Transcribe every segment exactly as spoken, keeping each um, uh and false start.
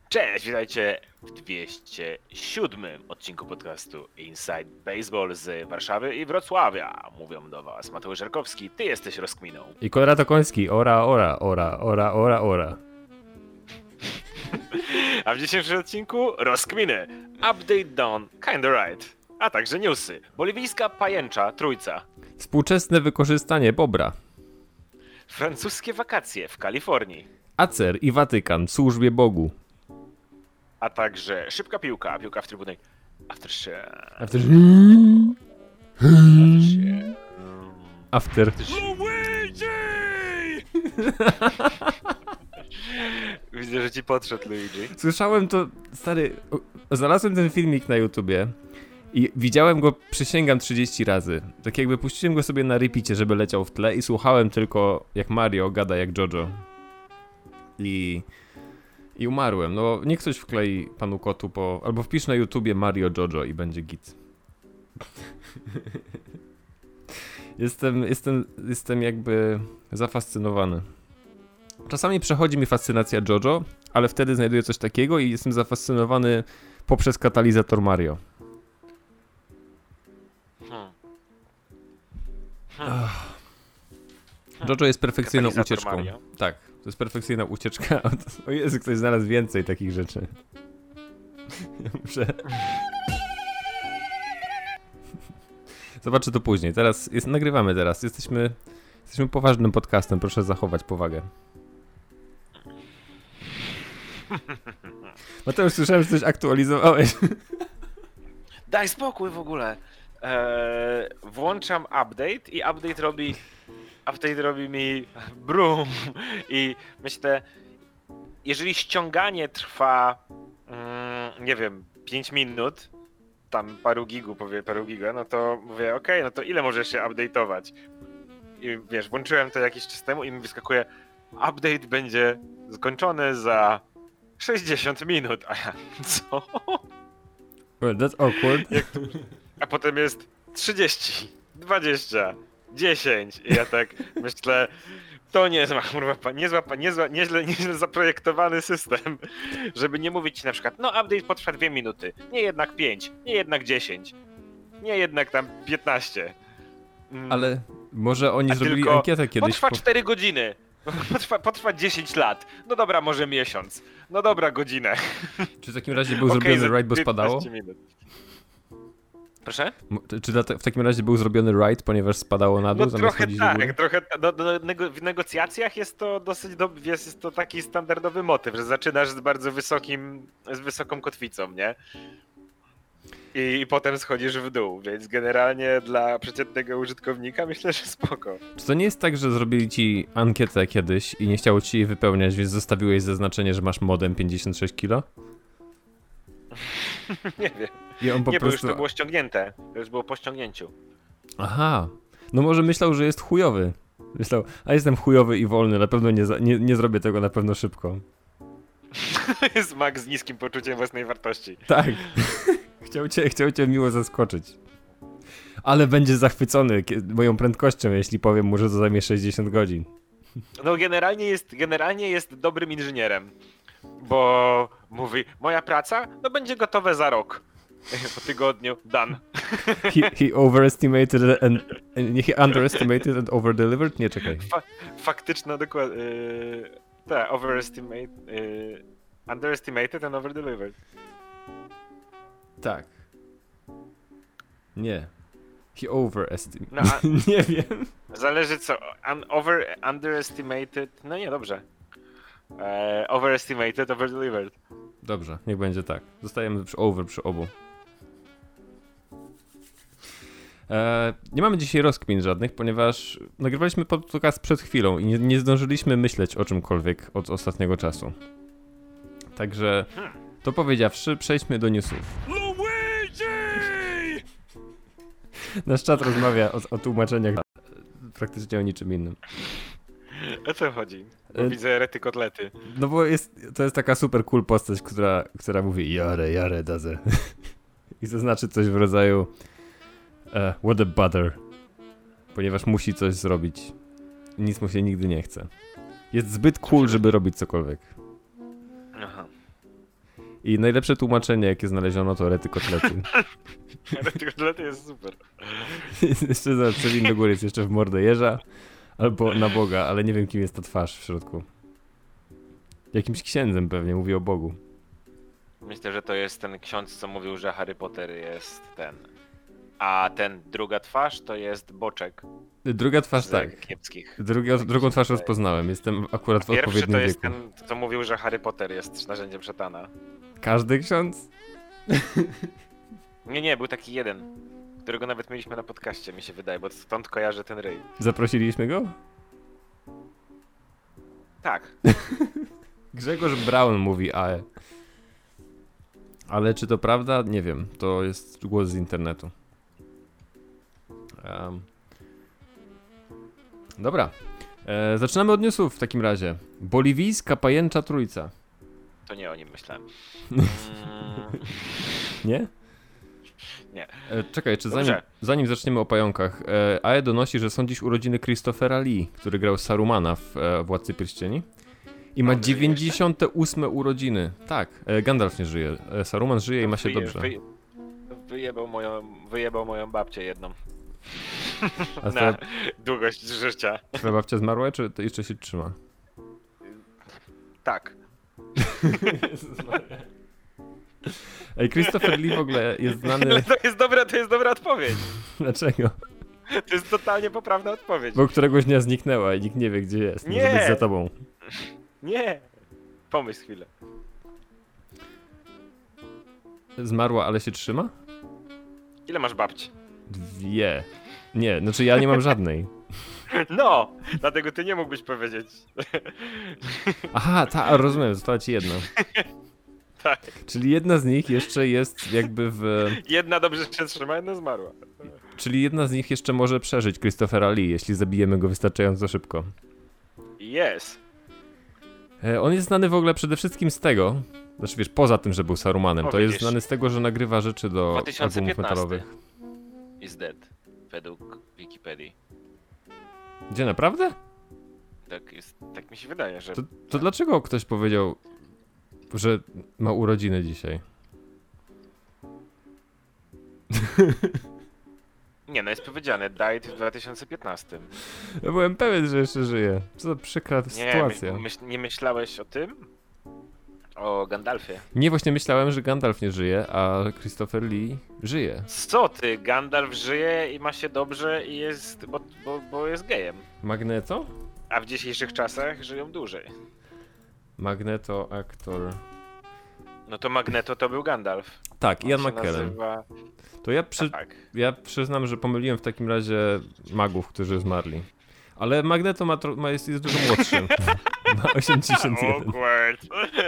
Cześć, witajcie w dwieście siódmym odcinku podcastu Inside Baseball z Warszawy i Wrocławia. Mówią do was Mateusz Żarkowski, ty jesteś rozkminą. I Konrad Okoński, ora, ora, ora, ora, ora, ora. A w dzisiejszym odcinku rozkminy, update down, kinda right, a także newsy, boliwijska pajęcza trójca, Współczesne wykorzystanie bobra, francuskie wakacje w Kalifornii, Acer i Watykan, służbie Bogu. a także szybka piłka, piłka w trybunie Aftershare. After... After. After. Luigi! Widzę, że ci podszedł Luigi. Słyszałem to, stary, znalazłem ten filmik na YouTubie i widziałem go, przysięgam, trzydzieści razy. Tak jakby puściłem go sobie na repeacie, żeby leciał w tle i słuchałem tylko, jak Mario gada jak Jojo. I... I umarłem. No, niech ktoś wklei panu kotu po... Albo wpisz na YouTubie Mario Jojo i będzie git. jestem, jestem, jestem jakby zafascynowany. Czasami przechodzi mi fascynacja Jojo, ale wtedy znajduję coś takiego i jestem zafascynowany poprzez katalizator Mario. Hmm. Hmm. Jojo jest perfekcyjną Katalizator ucieczką. Mario. Tak, to jest perfekcyjna ucieczka. O Jezu, ktoś znalazł więcej takich rzeczy. Muszę... Zobaczę to później. Teraz jest, nagrywamy teraz. Jesteśmy, jesteśmy poważnym podcastem. Proszę zachować powagę. Mateusz, słyszałem, że coś aktualizowałeś. Daj spokój w ogóle. Eee, włączam update i update robi update robi mi brum i myślę, jeżeli ściąganie trwa mm, nie wiem, pięć minut, tam paru gigu, powie paru giga, no to mówię, okej, okay, no to ile możesz się update'ować? I wiesz, włączyłem to jakiś czas temu i mi wyskakuje, update będzie skończony za sześćdziesiąt minut, a ja, co? Well, that's awkward. Jak to, a potem jest trzydzieści, dwadzieścia, dziesięć i ja tak myślę, to nie jest kurwa, niezła, niezła, nieźle, nieźle zaprojektowany system, żeby nie mówić ci na przykład, no update potrwa dwie minuty, nie jednak pięć, nie jednak dziesięć, nie jednak tam piętnaście. Mm. Ale może oni A zrobili ankietę kiedyś. Potrwa po... cztery godziny, potrwa, potrwa dziesięć lat, no dobra, może miesiąc, no dobra, godzinę. Czy w takim razie był Okay, zrobiony raid, bo spadało? Minut. Proszę? Czy w takim razie był zrobiony raid, ponieważ spadało na dół? No zamiast trochę chodzić do góry? tak, trochę do, do, nego, w negocjacjach jest to dosyć do, jest, jest to taki standardowy motyw, że zaczynasz z bardzo wysokim, z wysoką kotwicą, nie? I, I potem schodzisz w dół, więc generalnie dla przeciętnego użytkownika myślę, że spoko. Czy to nie jest tak, że zrobili ci ankietę kiedyś i nie chciało ci jej wypełniać, więc zostawiłeś zaznaczenie, że masz modem pięćdziesiąt sześć kilo? Nie wiem. I on po nie, prostu... bo już to było ściągnięte. To już było po ściągnięciu. Aha. No może myślał, że jest chujowy. Myślał, a jestem chujowy i wolny, na pewno nie, za, nie, nie zrobię tego na pewno szybko. Jest Max z niskim poczuciem własnej wartości. Tak. chciał, cię, chciał cię miło zaskoczyć. Ale będzie zachwycony moją prędkością, jeśli powiem mu, że to zajmie sześćdziesiąt godzin. No generalnie jest, generalnie jest dobrym inżynierem. Bo mówi, moja praca no będzie gotowe za rok. Po tygodniu, done. He, he overestimated and, and he underestimated and overdelivered? Nie, czekaj. Fa- faktyczna dokładnie. Yy, tak, overestimate, yy, underestimated and overdelivered. Tak. Nie. He overestimated. No, a, nie wiem. zależy co. Un- over, underestimated. No nie, dobrze. E, overestimated, overdelivered. Dobrze, niech będzie tak. Zostajemy przy over przy obu. E, nie mamy dzisiaj rozkmin żadnych, ponieważ nagrywaliśmy podcast przed chwilą i nie, nie zdążyliśmy myśleć o czymkolwiek od ostatniego czasu. Także to powiedziawszy, przejdźmy do newsów. Luigi! Nasz czat rozmawia o, o tłumaczeniach, praktycznie o niczym innym. O co chodzi? Bo E, widzę rety kotlety. No bo jest, to jest taka super cool postać, która, która mówi jare, jare, daze. I to znaczy coś w rodzaju uh, what a bother. Ponieważ musi coś zrobić. Nic mu się nigdy nie chce. Jest zbyt cool, żeby robić cokolwiek. Aha. I najlepsze tłumaczenie, jakie znaleziono, to rety kotlety. Rety kotlety jest super. Jeszcze za Celin do góry jest jeszcze w mordę jeża. Albo na Boga, ale nie wiem, kim jest ta twarz w środku. Jakimś księdzem pewnie, mówi o Bogu. Myślę, że to jest ten ksiądz, co mówił, że Harry Potter jest ten. A ten druga twarz to jest Boczek. Druga twarz, z tak. Kiepskich. Druga, drugą twarz rozpoznałem. Jestem akurat w Pierwszy odpowiednim to jest wieku. ten, co mówił, że Harry Potter jest narzędziem szatana. Każdy ksiądz? Nie, nie, był taki jeden, którego nawet mieliśmy na podcaście, mi się wydaje, bo stąd kojarzę ten ryj. Zaprosiliśmy go? Tak. Grzegorz Braun mówi ae. Ale czy to prawda? Nie wiem. To jest głos z internetu. Um. Dobra. E, zaczynamy od newsów w takim razie. Boliwijska pajęcza trójca. To nie o nim myślałem. Mm, Nie? Nie. E, czekaj, czy zanim, Dobrze. zanim zaczniemy o pająkach. E, ae donosi, że są dziś urodziny Christophera Lee, który grał Sarumana w e, Władcy Pierścieni. I ma On żyje dziewięćdziesiąte ósme urodziny. Tak, e, Gandalf nie żyje. E, Saruman żyje i ma się Wyje- dobrze. wyje- Wyjebał moją, wyjebał moją babcię jedną. A Na twoja, długość życia. twoja babcia zmarła, czy to jeszcze się trzyma? Tak. Ej, Christopher Lee w ogóle jest znany... Ale to jest dobra, to jest dobra odpowiedź. Dlaczego? To jest totalnie poprawna odpowiedź. Bo któregoś dnia zniknęła i nikt nie wie, gdzie jest. Może Nie. być za tobą. Nie. Pomyśl chwilę. Zmarła, ale się trzyma? Ile masz babci? Dwie. Nie, znaczy ja nie mam żadnej. No! Dlatego ty nie mógłbyś powiedzieć. Aha, ta, rozumiem, została ci jedna. Tak. Czyli jedna z nich jeszcze jest jakby w... Jedna dobrze się trzyma, jedna zmarła. Czyli jedna z nich jeszcze może przeżyć Christophera Lee, jeśli zabijemy go wystarczająco szybko. Yes. E, on jest znany w ogóle przede wszystkim z tego, znaczy wiesz, poza tym, że był Sarumanem, O, to jest widzisz. znany z tego, że nagrywa rzeczy do dwa tysiące albumów piętnasty. metalowych. Is dead. Według Wikipedii. Gdzie, naprawdę? Tak jest, tak mi się wydaje, że... To, to dlaczego ktoś powiedział, że ma urodziny dzisiaj? Nie, no jest powiedziane, died w dwa tysiące piętnastym. Ja byłem pewien, że jeszcze żyje. Co za przykra Nie, sytuacja. my, myśl, nie myślałeś o tym? O Gandalfie. Nie, właśnie myślałem, że Gandalf nie żyje, a Christopher Lee żyje. Co ty? Gandalf żyje i ma się dobrze i jest... bo, bo, bo jest gejem. Magneto? A w dzisiejszych czasach żyją dłużej. Magneto, aktor... No to Magneto to był Gandalf. Tak, On Ian się McKellen. nazywa... To ja, przy... Tak. ja przyznam, że pomyliłem w takim razie magów, którzy zmarli. Ale Magneto ma, tro... ma jest, jest dużo młodszy. Ma osiemdziesiąt jeden. Awkward.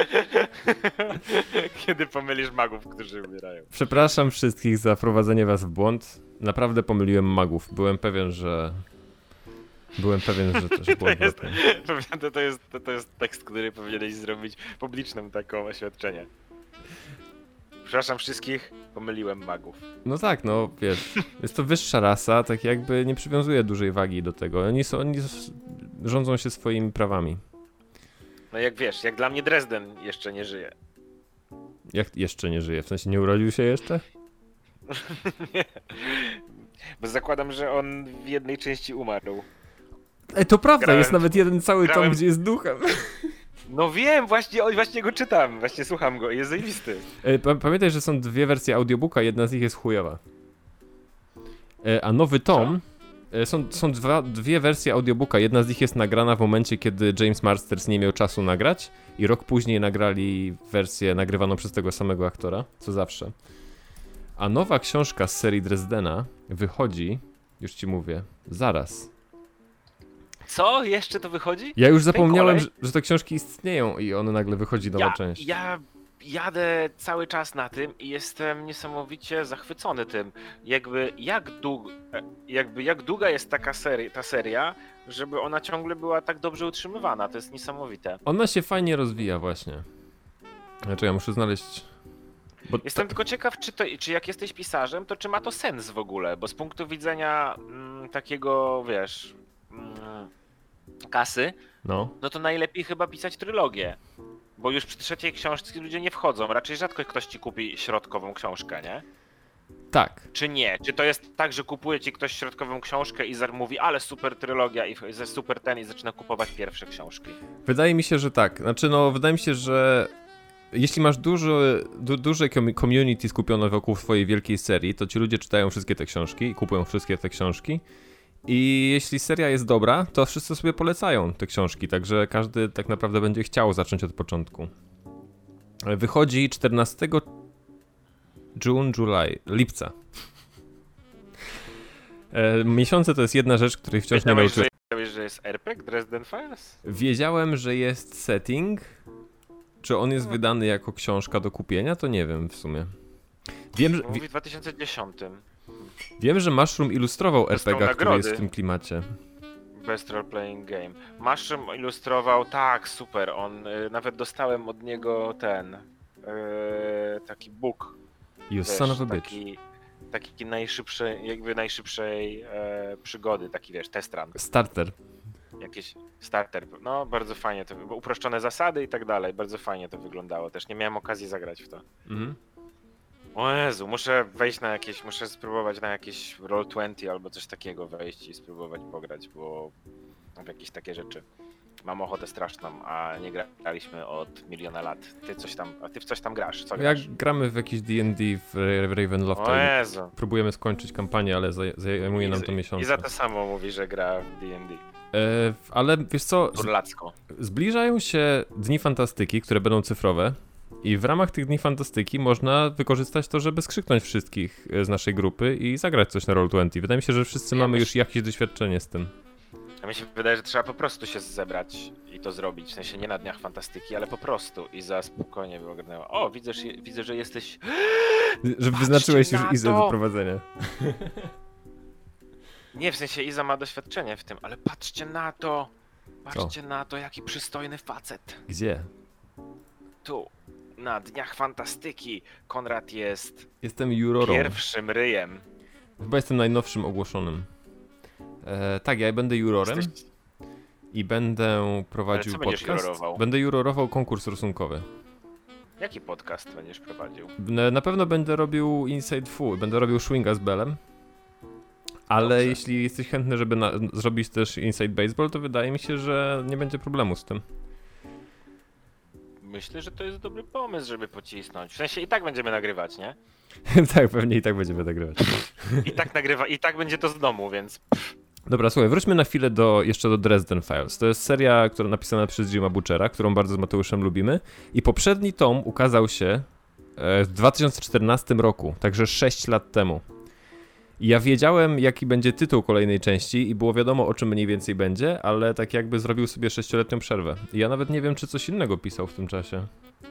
Kiedy pomylisz magów, którzy umierają. Przepraszam wszystkich za wprowadzenie was w błąd. Naprawdę pomyliłem magów. Byłem pewien, że... Byłem pewien, że to że było To jest, odwrotnie. to, to, jest, to, to jest tekst, który powinieneś zrobić publicznym taką oświadczenie. Przepraszam wszystkich, pomyliłem magów. No tak, no wiesz, jest to wyższa rasa, tak jakby nie przywiązuje dużej wagi do tego. Oni są, oni s- rządzą się swoimi prawami. No jak wiesz, jak dla mnie Dresden jeszcze nie żyje. Jak jeszcze nie żyje? W sensie nie urodził się jeszcze? Nie. Bo zakładam, że on w jednej części umarł. Ej, to prawda, Grałem- jest nawet jeden cały grałem- tom, gdzie jest duchem. No wiem, właśnie, o, właśnie go czytam, właśnie słucham go, jest zajebisty. Ej, pa- pamiętaj, że są dwie wersje audiobooka, jedna z nich jest chujowa. E, a nowy tom... e, Są, są dwa, dwie wersje audiobooka, jedna z nich jest nagrana w momencie, kiedy James Marsters nie miał czasu nagrać i rok później nagrali wersję nagrywaną przez tego samego aktora, co zawsze. A nowa książka z serii Dresdena wychodzi, już ci mówię, zaraz. Co? Jeszcze to wychodzi? Ja już zapomniałem, kolej? że, że te książki istnieją i one nagle wychodzi nowa Ja, część. ja jadę cały czas na tym i jestem niesamowicie zachwycony tym. Jakby jak, dług, e, jakby jak długa jest taka seria, ta seria, żeby ona ciągle była tak dobrze utrzymywana. To jest niesamowite. Ona się fajnie rozwija właśnie. Znaczy ja muszę znaleźć... Bo Jestem tylko ciekaw, czy, to, czy jak jesteś pisarzem, to czy ma to sens w ogóle, bo z punktu widzenia mm, takiego, wiesz, mm, kasy, No. no to najlepiej chyba pisać trylogię. Bo już przy trzeciej książce ludzie nie wchodzą. Raczej rzadko ktoś ci kupi środkową książkę, nie? Tak. Czy nie? Czy to jest tak, że kupuje ci ktoś środkową książkę i mówi, ale super trylogia i ze super ten i zaczyna kupować pierwsze książki? Wydaje mi się, że tak. Znaczy, no, wydaje mi się, że jeśli masz duży, du, duże community skupione wokół swojej wielkiej serii, to ci ludzie czytają wszystkie te książki i kupują wszystkie te książki. I jeśli seria jest dobra, to wszyscy sobie polecają te książki, także każdy tak naprawdę będzie chciał zacząć od początku. Wychodzi czternastego June, July, lipca. E, miesiące to jest jedna rzecz, której wciąż nie nauczyłem. Wiedziałeś, że jest R P G Dresden Files? Wiedziałem, że jest setting. Czy on jest wydany jako książka do kupienia, to nie wiem w sumie. Wiem, że, Mówi w dwa tysiące dziesiątym. Wiem, że Mushroom ilustrował R P G, który jest w tym klimacie. Best Role Playing Game. Mushroom ilustrował, tak, super. On, y, nawet dostałem od niego ten, y, taki book. You wiesz, son of a bitch. Taki, taki najszybszej, jakby najszybszej e, przygody, taki wiesz, test run. Starter. Jakiś starter. No, bardzo fajnie to, uproszczone zasady i tak dalej. Bardzo fajnie to wyglądało. Też nie miałem okazji zagrać w to. Mhm. O Jezu, muszę wejść na jakieś, muszę spróbować na jakieś Roll dwadzieścia albo coś takiego wejść i spróbować pograć, bo w jakieś takie rzeczy. Mam ochotę straszną, a nie graliśmy od miliona lat. Ty coś tam, a ty w coś tam grasz, co Jak grasz? gramy w jakiś D and D w Ravenloft, O Jezu. próbujemy skończyć kampanię, ale zaj- zajmuje nam to I, miesiące. I za to samo mówi, że gra w D and D. E, ale wiesz co, z- Turlacko. zbliżają się Dni Fantastyki, które będą cyfrowe i w ramach tych Dni Fantastyki można wykorzystać to, żeby skrzyknąć wszystkich z naszej grupy i zagrać coś na Roll dwadzieścia. Wydaje mi się, że wszyscy Ja mamy myśl- już jakieś doświadczenie z tym. A mi się wydaje, że trzeba po prostu się zebrać i to zrobić. W sensie nie na Dniach Fantastyki, ale po prostu i za spokojnie by ogarnęła. O, widzę, że, widzę, że jesteś... Że wyznaczyłeś już na Izę to! do prowadzenia. Nie, w sensie Iza ma doświadczenie w tym, ale patrzcie na to! Patrzcie na to, jaki przystojny facet. Gdzie? Tu, na Dniach Fantastyki, Konrad jest Jestem jurorą. pierwszym ryjem. Chyba jestem najnowszym ogłoszonym. E, tak, ja będę jurorem Jesteś... i będę prowadził Ale co będziesz podcast. jurorował? Będę jurorował konkurs rysunkowy. Jaki podcast będziesz prowadził? Na, na pewno będę robił Inside Full, będę robił Swinga z Belem. Ale Dobrze. jeśli jesteś chętny, żeby na, zrobić też Inside Baseball, to wydaje mi się, że nie będzie problemu z tym. Myślę, że to jest dobry pomysł, żeby pocisnąć. W sensie i tak będziemy nagrywać, nie? Tak, pewnie i tak będziemy nagrywać. I tak nagrywa, i tak będzie to z domu, więc... Dobra, słuchaj, wróćmy na chwilę do, jeszcze do Dresden Files. To jest seria, która napisana przez Jima Butchera, którą bardzo z Mateuszem lubimy. I poprzedni tom ukazał się e, w dwa tysiące czternastym roku, także sześć lat temu. I ja wiedziałem, jaki będzie tytuł kolejnej części i było wiadomo, o czym mniej więcej będzie, ale tak jakby zrobił sobie sześcioletnią przerwę. I ja nawet nie wiem, czy coś innego pisał w tym czasie.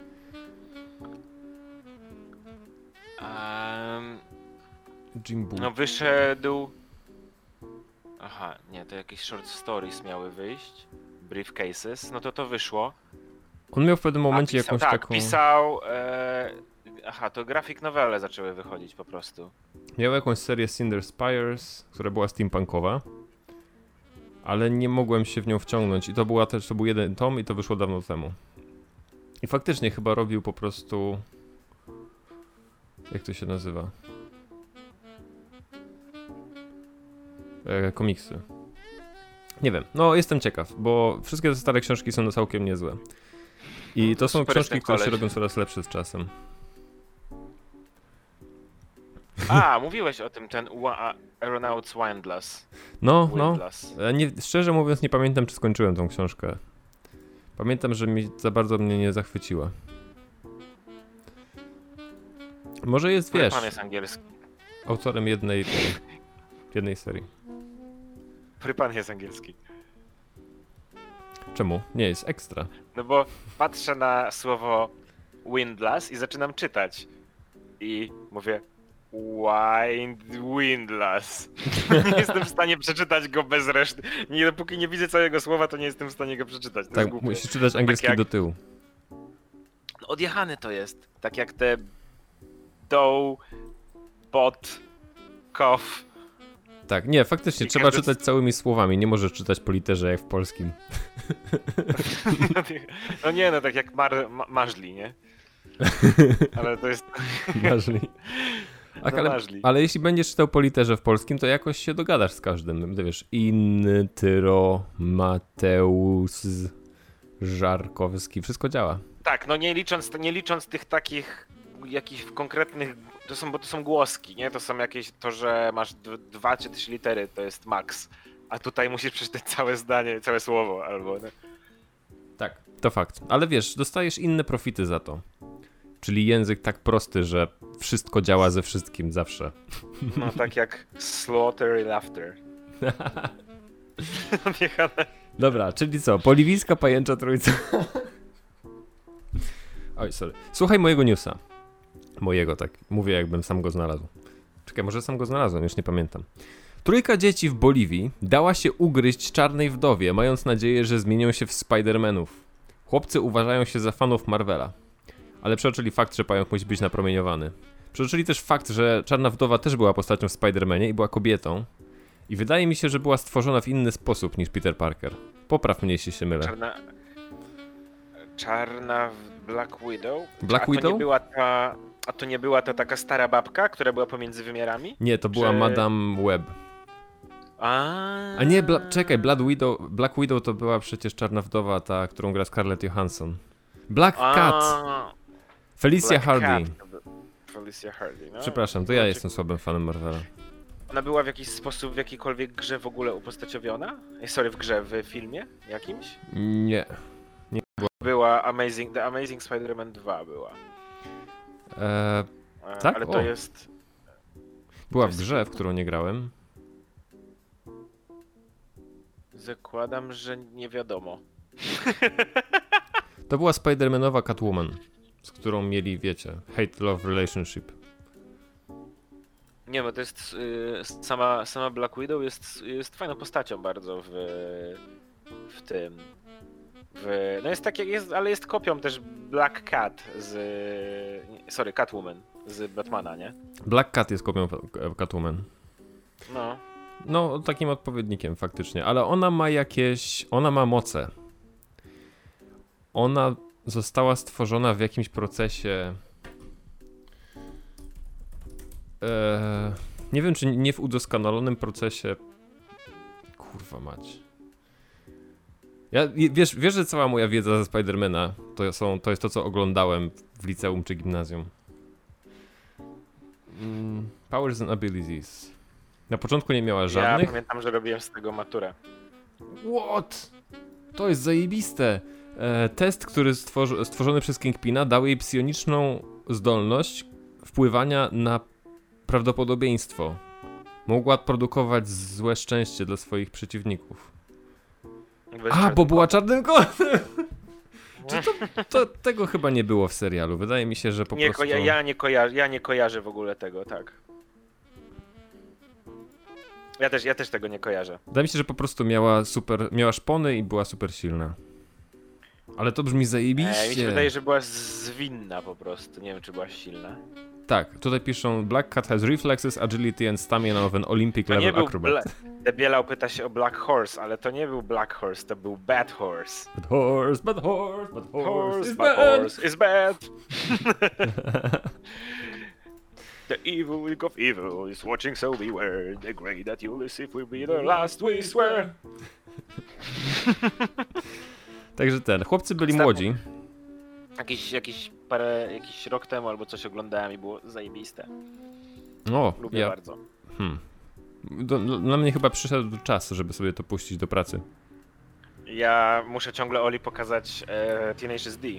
Um, Jim Butcher. no wyszedł... Aha, nie, to jakieś short stories miały wyjść. Briefcases, no to to wyszło. On miał w pewnym momencie A, pisał, jakąś tak, taką... pisał... E... Aha, to grafik nowele zaczęły wychodzić po prostu. Miał jakąś serię Cinder Spires, która była steampunkowa, ale nie mogłem się w nią wciągnąć i to była też, to był jeden tom i to wyszło dawno temu. I faktycznie chyba robił po prostu... Jak to się nazywa? E, komiksy. Nie wiem, no jestem ciekaw, bo wszystkie te stare książki są całkiem niezłe. I to są Super książki, jestem które się koleś. robią coraz lepsze z czasem. A, mówiłeś o tym, ten Wa- Aeronauts Windlass. No, no. Windlass. E, Nie, szczerze mówiąc nie pamiętam, czy skończyłem tą książkę. Pamiętam, że mi za bardzo mnie nie zachwyciła. Może jest, Który wiesz, pan jest angielski? autorem jednej, jednej serii. Który pan jest angielski? Czemu? Nie, jest ekstra. No bo patrzę na słowo Windlass i zaczynam czytać. I mówię Wind, Windlass. Nie jestem w stanie przeczytać go bez reszty. Nie, dopóki nie widzę całego słowa, to nie jestem w stanie go przeczytać. To Tak, jest głupie. musisz czytać angielski jak- do tyłu. No, odjechany to jest. Tak jak te dough, pot, cough. Tak, nie, faktycznie, I trzeba każdy- czytać całymi słowami, nie możesz czytać po literze jak w polskim. No nie, no tak jak mar, ma, marzli, nie? Ale to jest... Marzli. Ach, No ale, marzli. ale jeśli będziesz czytał po literze w polskim, to jakoś się dogadasz z każdym. Ty wiesz, Inny, Tyro, Mateusz, Żarkowski, wszystko działa. Tak, no nie licząc, nie licząc tych takich jakichś konkretnych, to są, bo to są głoski, nie? To są jakieś, to, że masz d- dwa czy trzy litery, to jest max. A tutaj musisz przeczytać całe zdanie, całe słowo, albo... No. Tak. To fakt. Ale wiesz, dostajesz inne profity za to. Czyli język tak prosty, że wszystko działa ze wszystkim zawsze. No tak jak slaughter i laughter. Jechane. Dobra, czyli co? Poliwijska pajęcza trójca. Oj, sorry. Słuchaj mojego newsa. Mojego, tak. Mówię, jakbym sam go znalazł. Czekaj, może sam go znalazłem, już nie pamiętam. Trójka dzieci w Boliwii dała się ugryźć czarnej wdowie, mając nadzieję, że zmienią się w Spider-Manów. Chłopcy uważają się za fanów Marvela. Ale przeoczyli fakt, że pająk musi być napromieniowany. Przeoczyli też fakt, że czarna wdowa też była postacią w Spider-Manie i była kobietą. I wydaje mi się, że była stworzona w inny sposób niż Peter Parker. Popraw mnie, jeśli się mylę. Czarna... Czarna w Black Widow? Black a to Widow? Nie była ta... A to nie była ta taka stara babka, która była pomiędzy wymiarami? Nie, to była Czy- Madame Web. A, A nie, Bla- czekaj, Black Widow, Black Widow to była przecież czarna wdowa, ta, którą gra Scarlett Johansson. Black A, Cat! Felicia Black Hardy. Cat. Felicia Hardy, no. Przepraszam, to ja jestem słabym fanem Marvela. Ona była w jakiś sposób, w jakiejkolwiek grze w ogóle upostaciowiona? E, Sorry, w grze, w filmie jakimś? Nie. Była Amazing, The Amazing Spider-Man dwa była. Eee, E, Tak? Ale to O. jest... była To w jest- grze, w którą nie grałem. Zakładam, że nie wiadomo. To była Spider-Manowa Catwoman, z którą mieli, wiecie, hate-love relationship. Nie, bo to jest y, sama, sama Black Widow jest, jest fajną postacią bardzo w, w tym. W, no jest tak jak jest, ale jest kopią też Black Cat z. nie, Sorry, Catwoman z Batmana, nie? Black Cat jest kopią Catwoman. No. No, takim odpowiednikiem faktycznie, ale ona ma jakieś, ona ma moce. Ona została stworzona w jakimś procesie. Eee, nie wiem, czy nie w udoskonalonym procesie. Kurwa mać. Ja, wiesz, wiesz, że cała moja wiedza ze Spidermana to, są, to jest to, co oglądałem w liceum czy gimnazjum. Mm, powers and abilities. Na początku nie miała Ja żadnych. pamiętam, że robiłem z tego maturę. What? To jest zajebiste. E, test, który stworzy, stworzony przez Kingpina dał jej psioniczną zdolność wpływania na prawdopodobieństwo. Mogła produkować złe szczęście dla swoich przeciwników. Bez A, czarnego- bo była czarnym kotem! Czy to, to, tego chyba nie było w serialu. Wydaje mi się, że po nie, prostu... ko- ja, ja, nie kojarzę, ja nie kojarzę w ogóle tego, tak. Ja też, ja też tego nie kojarzę. Wydaje mi się, że po prostu miała super... Miała szpony i była super silna. Ale to brzmi zajebiście. E, mi się wydaje, że była zwinna po prostu. Nie wiem, czy była silna. Tak, tutaj piszą Black Cat has reflexes, agility and stamina of an Olympic To nie level był acrobat. Bla- Debielał pyta się o Black Horse, ale to nie był Black Horse, to był Bad Horse. But horse, but horse, but horse, Horse, is bad bad. horse is bad. The evil week of evil is watching, so beware. The grey that you receive will be the last, we swear. Także ten, chłopcy byli Wstępu. młodzi. Jakiś, jakiś parę, jakiś rok temu albo coś oglądałem i było zajebiste. O, Lubię ja, bardzo. hmm. Do, do, dla mnie chyba przyszedł czas, żeby sobie to puścić do pracy. Ja muszę ciągle Oli pokazać e, Teenage D.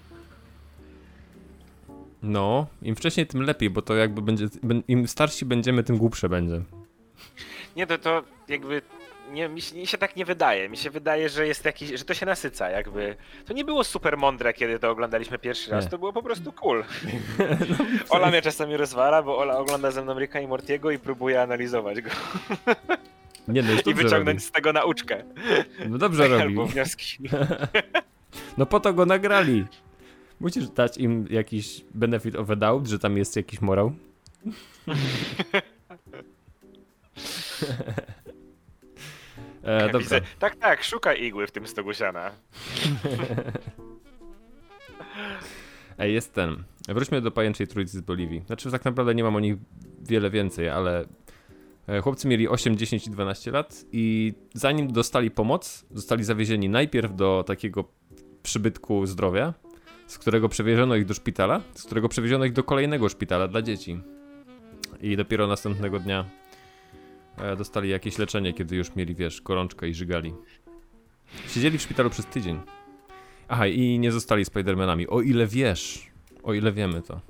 No, im wcześniej, tym lepiej, bo to jakby będzie, im starsi będziemy, tym głupsze będzie. Nie, to to jakby nie, mi, się, mi się tak nie wydaje. Mi się wydaje, że jest jakiś, że to się nasyca jakby. To nie było super mądre, kiedy to oglądaliśmy pierwszy raz, Nie. to było po prostu cool. Ola mnie czasami rozwala, bo Ola ogląda ze mną Ricka i Mortiego i próbuje analizować go Nie no, już i dobrze wyciągnąć robi. z tego nauczkę. No dobrze robi. Albo wnioski. No po to go nagrali. Musisz dać im jakiś benefit of a doubt, że tam jest jakiś morał. E, dobra. Widzę. Tak, tak, szukaj igły w tym stogu siana. Ej, jest ten. Wróćmy do Pajęczej Trójcy z Boliwii. Znaczy, tak naprawdę nie mam o nich wiele więcej, ale chłopcy mieli osiem, dziesięć i dwanaście lat i zanim dostali pomoc, zostali zawiezieni najpierw do takiego przybytku zdrowia, z którego przewieziono ich do szpitala, z którego przewieziono ich do kolejnego szpitala dla dzieci. I dopiero następnego dnia dostali jakieś leczenie, kiedy już mieli, wiesz, gorączkę i żygali. Siedzieli w szpitalu przez tydzień. Aha, i nie zostali Spidermanami. O ile wiesz, o ile wiemy to.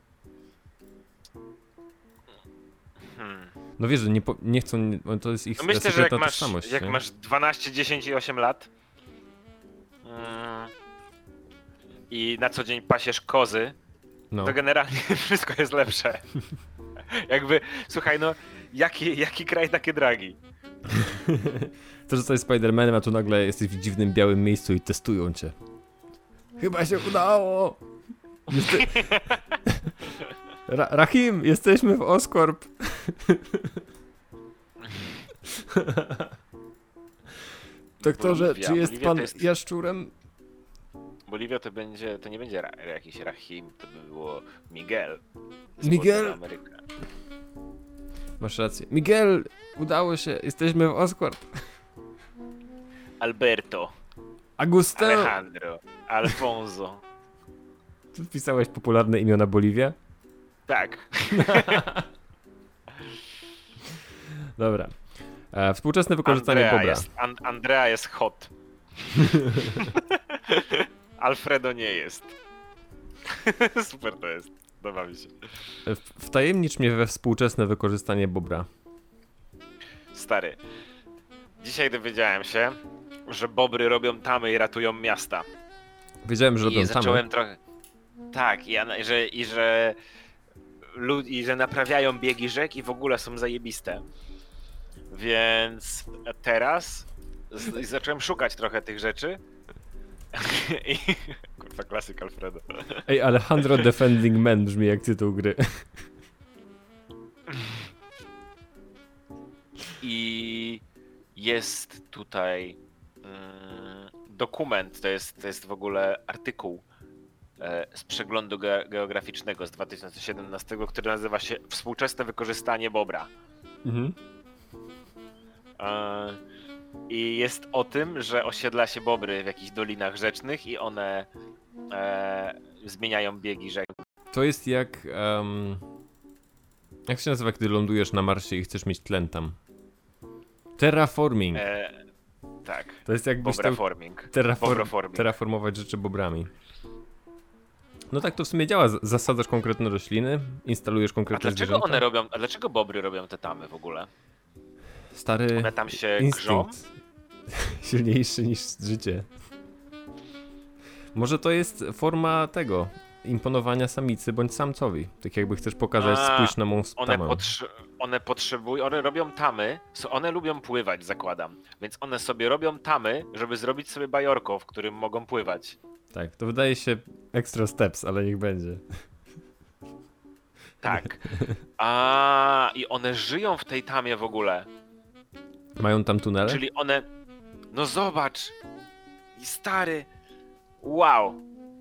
Hmm. No wiesz, że nie, po, nie chcą, nie, to jest ich No myślę, że jak masz, tożsamość, jak nie? masz dwanaście, dziesięć i osiem lat mm, i na co dzień pasiesz kozy, No. to generalnie wszystko jest lepsze. Jakby, słuchaj, no, jaki, jaki kraj, takie dragi. To, że jesteś Spidermanem, a tu nagle jesteś w dziwnym białym miejscu i testują cię. Chyba się udało! Jeste... Ra Rahim, jesteśmy w Oscorp! Doktorze, Boliwia. czy jest Boliwia pan to jest- jaszczurem? Boliwia to będzie, to nie będzie ra jakiś Rahim, to by było Miguel. z Miguel? Południowej Ameryki. Masz rację. Miguel, udało się, jesteśmy w Oscorp. Alberto, Augusto! Alejandro, Alfonso. Ty wpisałeś popularne imiona Boliwia? Tak. Dobra. E, współczesne wykorzystanie Andrea bobra. jest, An Andrea jest hot. Alfredo nie jest. Super to jest. Podoba mi się. E, w- Wtajemnicz mnie we współczesne wykorzystanie bobra. Stary. Dzisiaj dowiedziałem się, że bobry robią tamy i ratują miasta. Wiedziałem, że I robią tamy. zacząłem trochę... Tak, i, ana- że, i że... Lud... I że naprawiają biegi rzek i w ogóle są zajebiste. Więc teraz z... zacząłem szukać trochę tych rzeczy. I... Kurwa, klasyk Alfredo. Ej, Alejandro Defending Man brzmi jak tytuł gry. I jest tutaj mm, dokument, to jest, to jest w ogóle artykuł e, z przeglądu ge geograficznego z dwa tysiące siedemnastego, który nazywa się Współczesne wykorzystanie bobra. Mhm. E, I jest o tym, że osiedla się bobry w jakichś dolinach rzecznych i one e, zmieniają biegi rzek. To jest jak... Um, jak się nazywa, kiedy lądujesz na Marsie i chcesz mieć tlen tam? Terraforming. E, tak, To jest jakbyś chciał bobraforming. terraform Bobraforming. terraformować rzeczy bobrami. No tak to w sumie działa. Z- Zasadzasz konkretne rośliny, instalujesz A konkretne dlaczego zwierzęta. one robią, a dlaczego bobry robią te tamy w ogóle? Stary One tam się grzą? instynkt. Silniejszy niż życie. Może to jest forma tego, imponowania samicy bądź samcowi. Tak jakby chcesz pokazać, A, spójrz na mą One, tamę. potrze- one potrzebują, one robią tamy, so one lubią pływać, zakładam. Więc one sobie robią tamy, żeby zrobić sobie bajorko, w którym mogą pływać. Tak, to wydaje się extra steps, ale niech będzie. Tak. A i one żyją w tej tamie w ogóle. Mają tam tunele? Czyli one. No zobacz! I stary! Wow!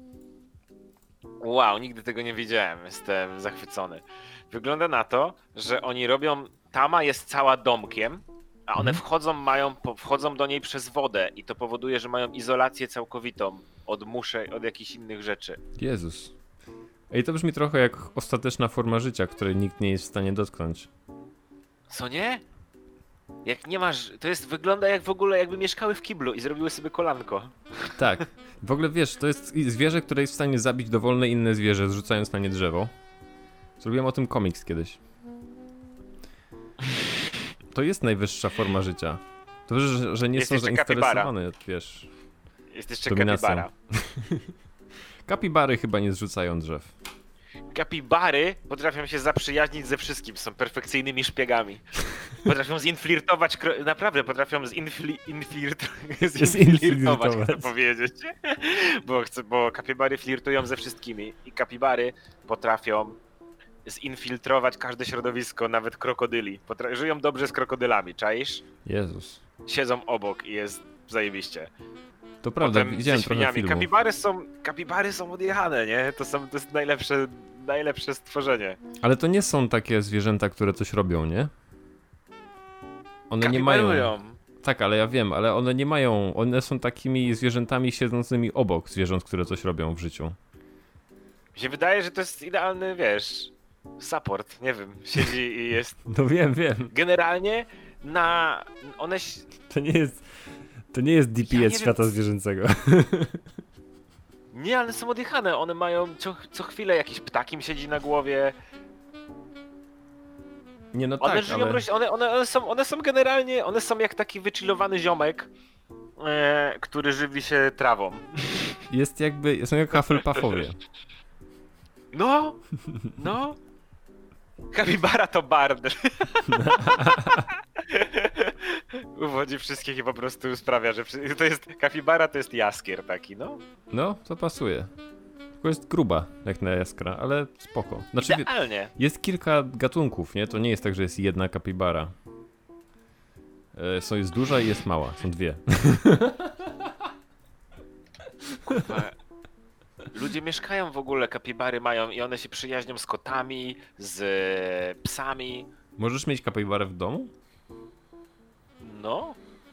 Wow, nigdy tego nie widziałem. Jestem zachwycony. Wygląda na to, że oni robią. Tama jest cała domkiem, a one Mhm. wchodzą, mają, po- wchodzą do niej przez wodę i to powoduje, że mają izolację całkowitą od muszek, od jakichś innych rzeczy. Jezus. Ej, to brzmi trochę jak ostateczna forma życia, której nikt nie jest w stanie dotknąć. Co nie? Jak nie masz. To jest wygląda jak w ogóle jakby mieszkały w kiblu i zrobiły sobie kolanko. Tak. W ogóle wiesz, to jest zwierzę, które jest w stanie zabić dowolne inne zwierzę, zrzucając na nie drzewo. Zrobiłem o tym komiks kiedyś. To jest najwyższa forma życia. To, że, że nie Jest są jeszcze kapibara. zainteresowane, wiesz. Jest jeszcze Dominacją. kapibara. Kapibary chyba nie zrzucają drzew. Kapibary potrafią się zaprzyjaźnić ze wszystkim, są perfekcyjnymi szpiegami. Potrafią zinflirtować, kro- naprawdę potrafią zinfli- inflirt- zinflirtować, chcę Zinflirtować. powiedzieć. Bo, chcę, bo kapibary flirtują ze wszystkimi i kapibary potrafią zinfiltrować każde środowisko, nawet krokodyli. Potra- żyją dobrze z krokodylami, czaisz? Jezus. Siedzą obok i jest zajebiście. To prawda, Potem widziałem ze trochę świniami. filmów. Kapibary są, kapibary są odjechane, nie? To, są, to jest najlepsze, najlepsze stworzenie. Ale to nie są takie zwierzęta, które coś robią, nie? One nie mają... Kapibarują. Tak, ale ja wiem, ale one nie mają... One są takimi zwierzętami siedzącymi obok zwierząt, które coś robią w życiu. Mi się wydaje, że to jest idealny, wiesz, support, nie wiem, siedzi i jest... No wiem, wiem. Generalnie na... one... ś- To nie jest... To nie jest D P S Ja nie świata wiem. zwierzęcego. Nie, ale są odjechane, one mają co, co chwilę jakiś ptakim siedzi na głowie. Nie, no One tak, żyją, ale... roś- one, one, one, są, one są generalnie, one są jak taki wychillowany ziomek, e, który żywi się trawą. Jest jakby... Są jak Hufflepuffowie. No, no. Kapibara to bard. Uwodzi wszystkich i po prostu sprawia, że wszy- to jest kapibara to jest jaskier taki, no. No, to pasuje. Tylko jest gruba, jak na jaskra, ale spoko. Znaczy, wie- Idealnie. jest kilka gatunków, nie? To nie jest tak, że jest jedna kapibara. E, Są, jest duża i jest mała. Są dwie. Kurwa. Ludzie mieszkają w ogóle, kapibary mają i one się przyjaźnią z kotami, z e, psami. Możesz mieć kapibarę w domu? No.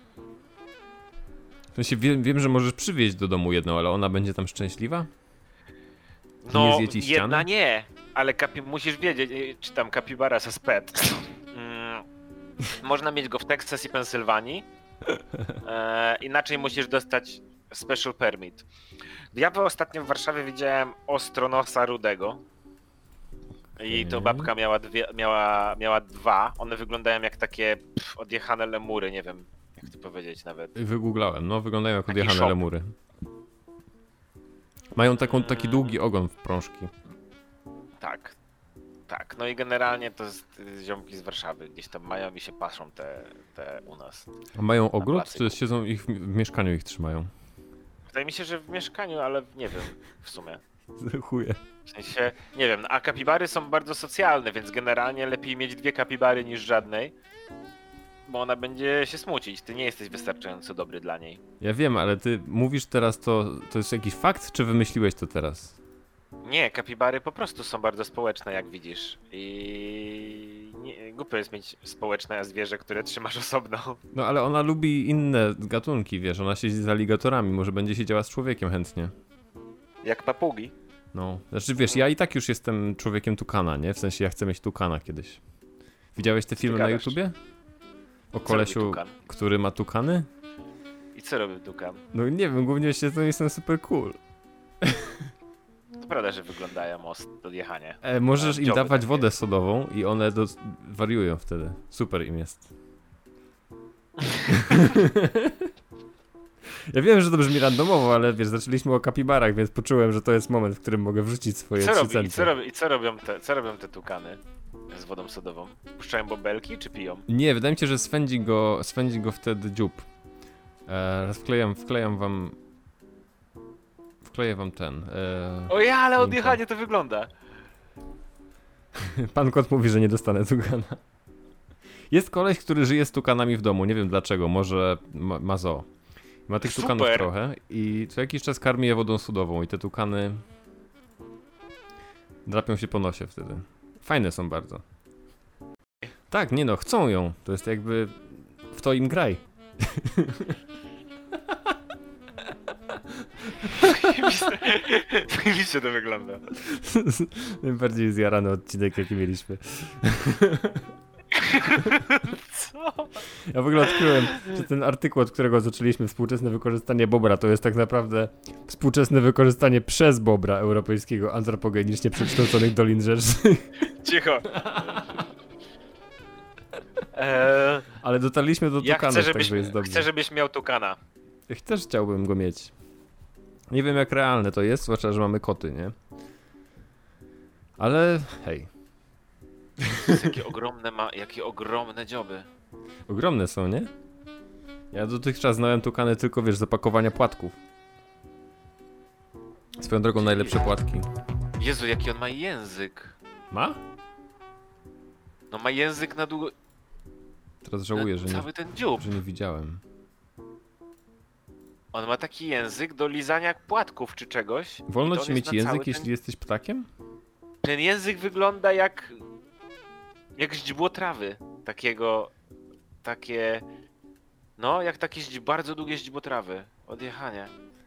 W sensie wiem, wiem, że możesz przywieźć do domu jedną, ale ona będzie tam szczęśliwa? No, Nie zje ci ściany? jedna nie, ale kapi- musisz wiedzieć, e, czy tam kapibara as pet. Mm, można mieć go w Teksas i Pensylwanii. E, inaczej musisz dostać special permit. Ja ostatnio w Warszawie widziałem ostronosa rudego. I to Okej. babka miała, dwie, miała, miała dwa. One wyglądają jak takie pff, odjechane lemury, nie wiem jak to powiedzieć nawet. Wygooglałem, no wyglądają jak Taki odjechane shop. lemury. Mają taką, taki długi ogon w prążki. Tak, tak. No i generalnie to jest y, ziomki z Warszawy. Gdzieś tam mają i się patrzą te, te u nas. A mają ogród, placyku. czy siedzą ich w w mieszkaniu ich trzymają? Wydaje mi się, że w mieszkaniu, ale nie wiem w sumie. Chuje. W sensie, nie wiem, a kapibary są bardzo socjalne, więc generalnie lepiej mieć dwie kapibary niż żadnej. Bo ona będzie się smucić. Ty nie jesteś wystarczająco dobry dla niej. Ja wiem, ale ty mówisz teraz to, to jest jakiś fakt, czy wymyśliłeś to teraz? Nie, kapibary po prostu są bardzo społeczne, jak widzisz. I nie, głupio jest mieć społeczne zwierzę, które trzymasz osobno. No ale ona lubi inne gatunki, wiesz, ona siedzi z aligatorami, może będzie siedziała z człowiekiem chętnie. Jak papugi. No, znaczy wiesz, ja i tak już jestem człowiekiem tukana, nie? W sensie ja chcę mieć tukana kiedyś. Widziałeś te filmy na gadasz? YouTubie? O Co kolesiu, robi tukan? który ma tukany? I co robi tukan? No nie wiem, głównie się to jestem super cool. To prawda, że wyglądają os- odjechanie. E, możesz A, im dzioby dawać takie. wodę sodową i one do... wariują wtedy. Super im jest. Ja wiem, że to brzmi randomowo, ale wiesz, zaczęliśmy o kapibarach, więc poczułem, że to jest moment, w którym mogę wrzucić swoje Co trzy robi, i, centy. co robi, I co robią te, co robią te tukany z wodą sodową? Puszczają bąbelki czy piją? Nie, wydaje mi się, że swędzi go, swędzi go wtedy dziób. E, wklejam, wklejam wam... Wkleję wam ten... E, O ja, ale linka. odjechanie to wygląda. Pan kot mówi, że nie dostanę tukana. Jest koleś, który żyje z tukanami w domu, nie wiem dlaczego, może ma, ma zoo. Ma tych Super. tukanów trochę i co jakiś czas karmi je wodą sodową i te tukany drapią się po nosie wtedy. Fajne są bardzo. Tak, nie no, chcą ją. To jest jakby w to im graj. Zajebiście to wygląda. Najbardziej zjarany odcinek, jaki mieliśmy. Co? Ja w ogóle odkryłem, że ten artykuł, od którego zaczęliśmy, współczesne wykorzystanie bobra, to jest tak naprawdę współczesne wykorzystanie przez bobra europejskiego antropogenicznie przekształconych dolin rzecznych. Cicho. Eee, Ale dotarliśmy do ja tukanów, chcę, żebyś, także jest dobrze. chcę, żebyś miał tukana. Ja też chciałbym go mieć. Nie wiem jak realne to jest, zwłaszcza, że mamy koty, nie? Ale hej, Jakie ogromne ma, jakie ogromne dzioby. ogromne są, nie? Ja dotychczas znałem tukany tylko, wiesz, z opakowania płatków. Swoją drogą najlepsze płatki. Jezu, jaki on ma język. Ma? No ma język na długo... Teraz żałuję, na że nie, cały ten dziób. że nie widziałem. On ma taki język do lizania płatków czy czegoś. Wolno i to on ci jest mieć na język, cały jeśli ten... jesteś ptakiem? ten język wygląda jak... jak źdźbło trawy. Takiego... takie... No, jak takie źdź... bardzo długie źdźbło trawy. Odjechanie.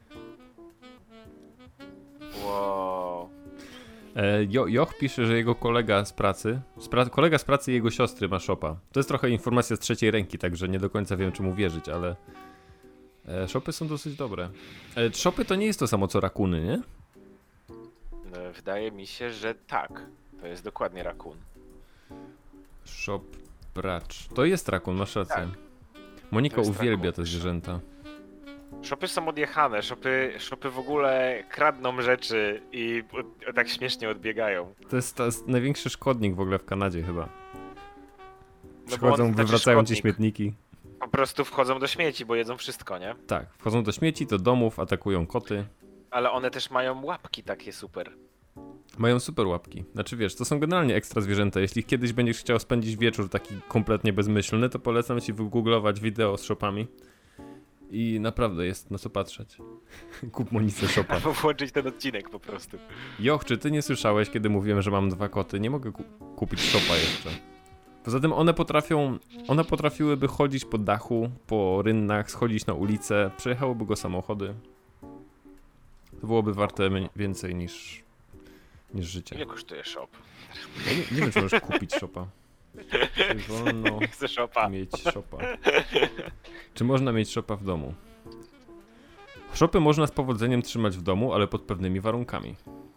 Wow. E, jo, Joch pisze, że jego kolega z pracy, z pra kolega z pracy jego siostry ma shopa. To jest trochę informacja z trzeciej ręki, także nie do końca wiem, czy mu wierzyć, ale e, shopy są dosyć dobre. E, shopy to nie jest to samo co rakuny, nie? No, wydaje mi się, że tak. To jest dokładnie rakun. Shop bracz. To jest rakun, masz rację. Tak. Monika To jest uwielbia rakun. te zwierzęta. Shopy są odjechane, shopy, shopy w ogóle kradną rzeczy i od, tak śmiesznie odbiegają. To jest, to jest największy szkodnik w ogóle w Kanadzie chyba. No bo Przychodzą, on, znaczy wywracają ci szkodnik. śmietniki. Po prostu wchodzą do śmieci, bo jedzą wszystko, nie? Tak, wchodzą do śmieci, do domów, atakują koty. Ale one też mają łapki takie super. Mają super łapki. Znaczy wiesz, to są generalnie ekstra zwierzęta. Jeśli kiedyś będziesz chciał spędzić wieczór taki kompletnie bezmyślny, to polecam ci wygooglować wideo z shopami. I naprawdę jest na co patrzeć. Kup Monice shopa. Albo włączyć ten odcinek po prostu. Joch, czy ty nie słyszałeś, kiedy mówiłem, że mam dwa koty? Nie mogę ku kupić shopa jeszcze. Poza tym one potrafią, one potrafiłyby chodzić po dachu, po rynnach, schodzić na ulicę, przejechałyby go samochody. To byłoby warte więcej niż, niż życie. Ile kosztuje shop? Ja nie, nie wiem, czy możesz kupić shopa. Czy wolno Chcę shopa. mieć shopa? Czy można mieć shopa w domu? Shopy można z powodzeniem trzymać w domu, ale pod pewnymi warunkami.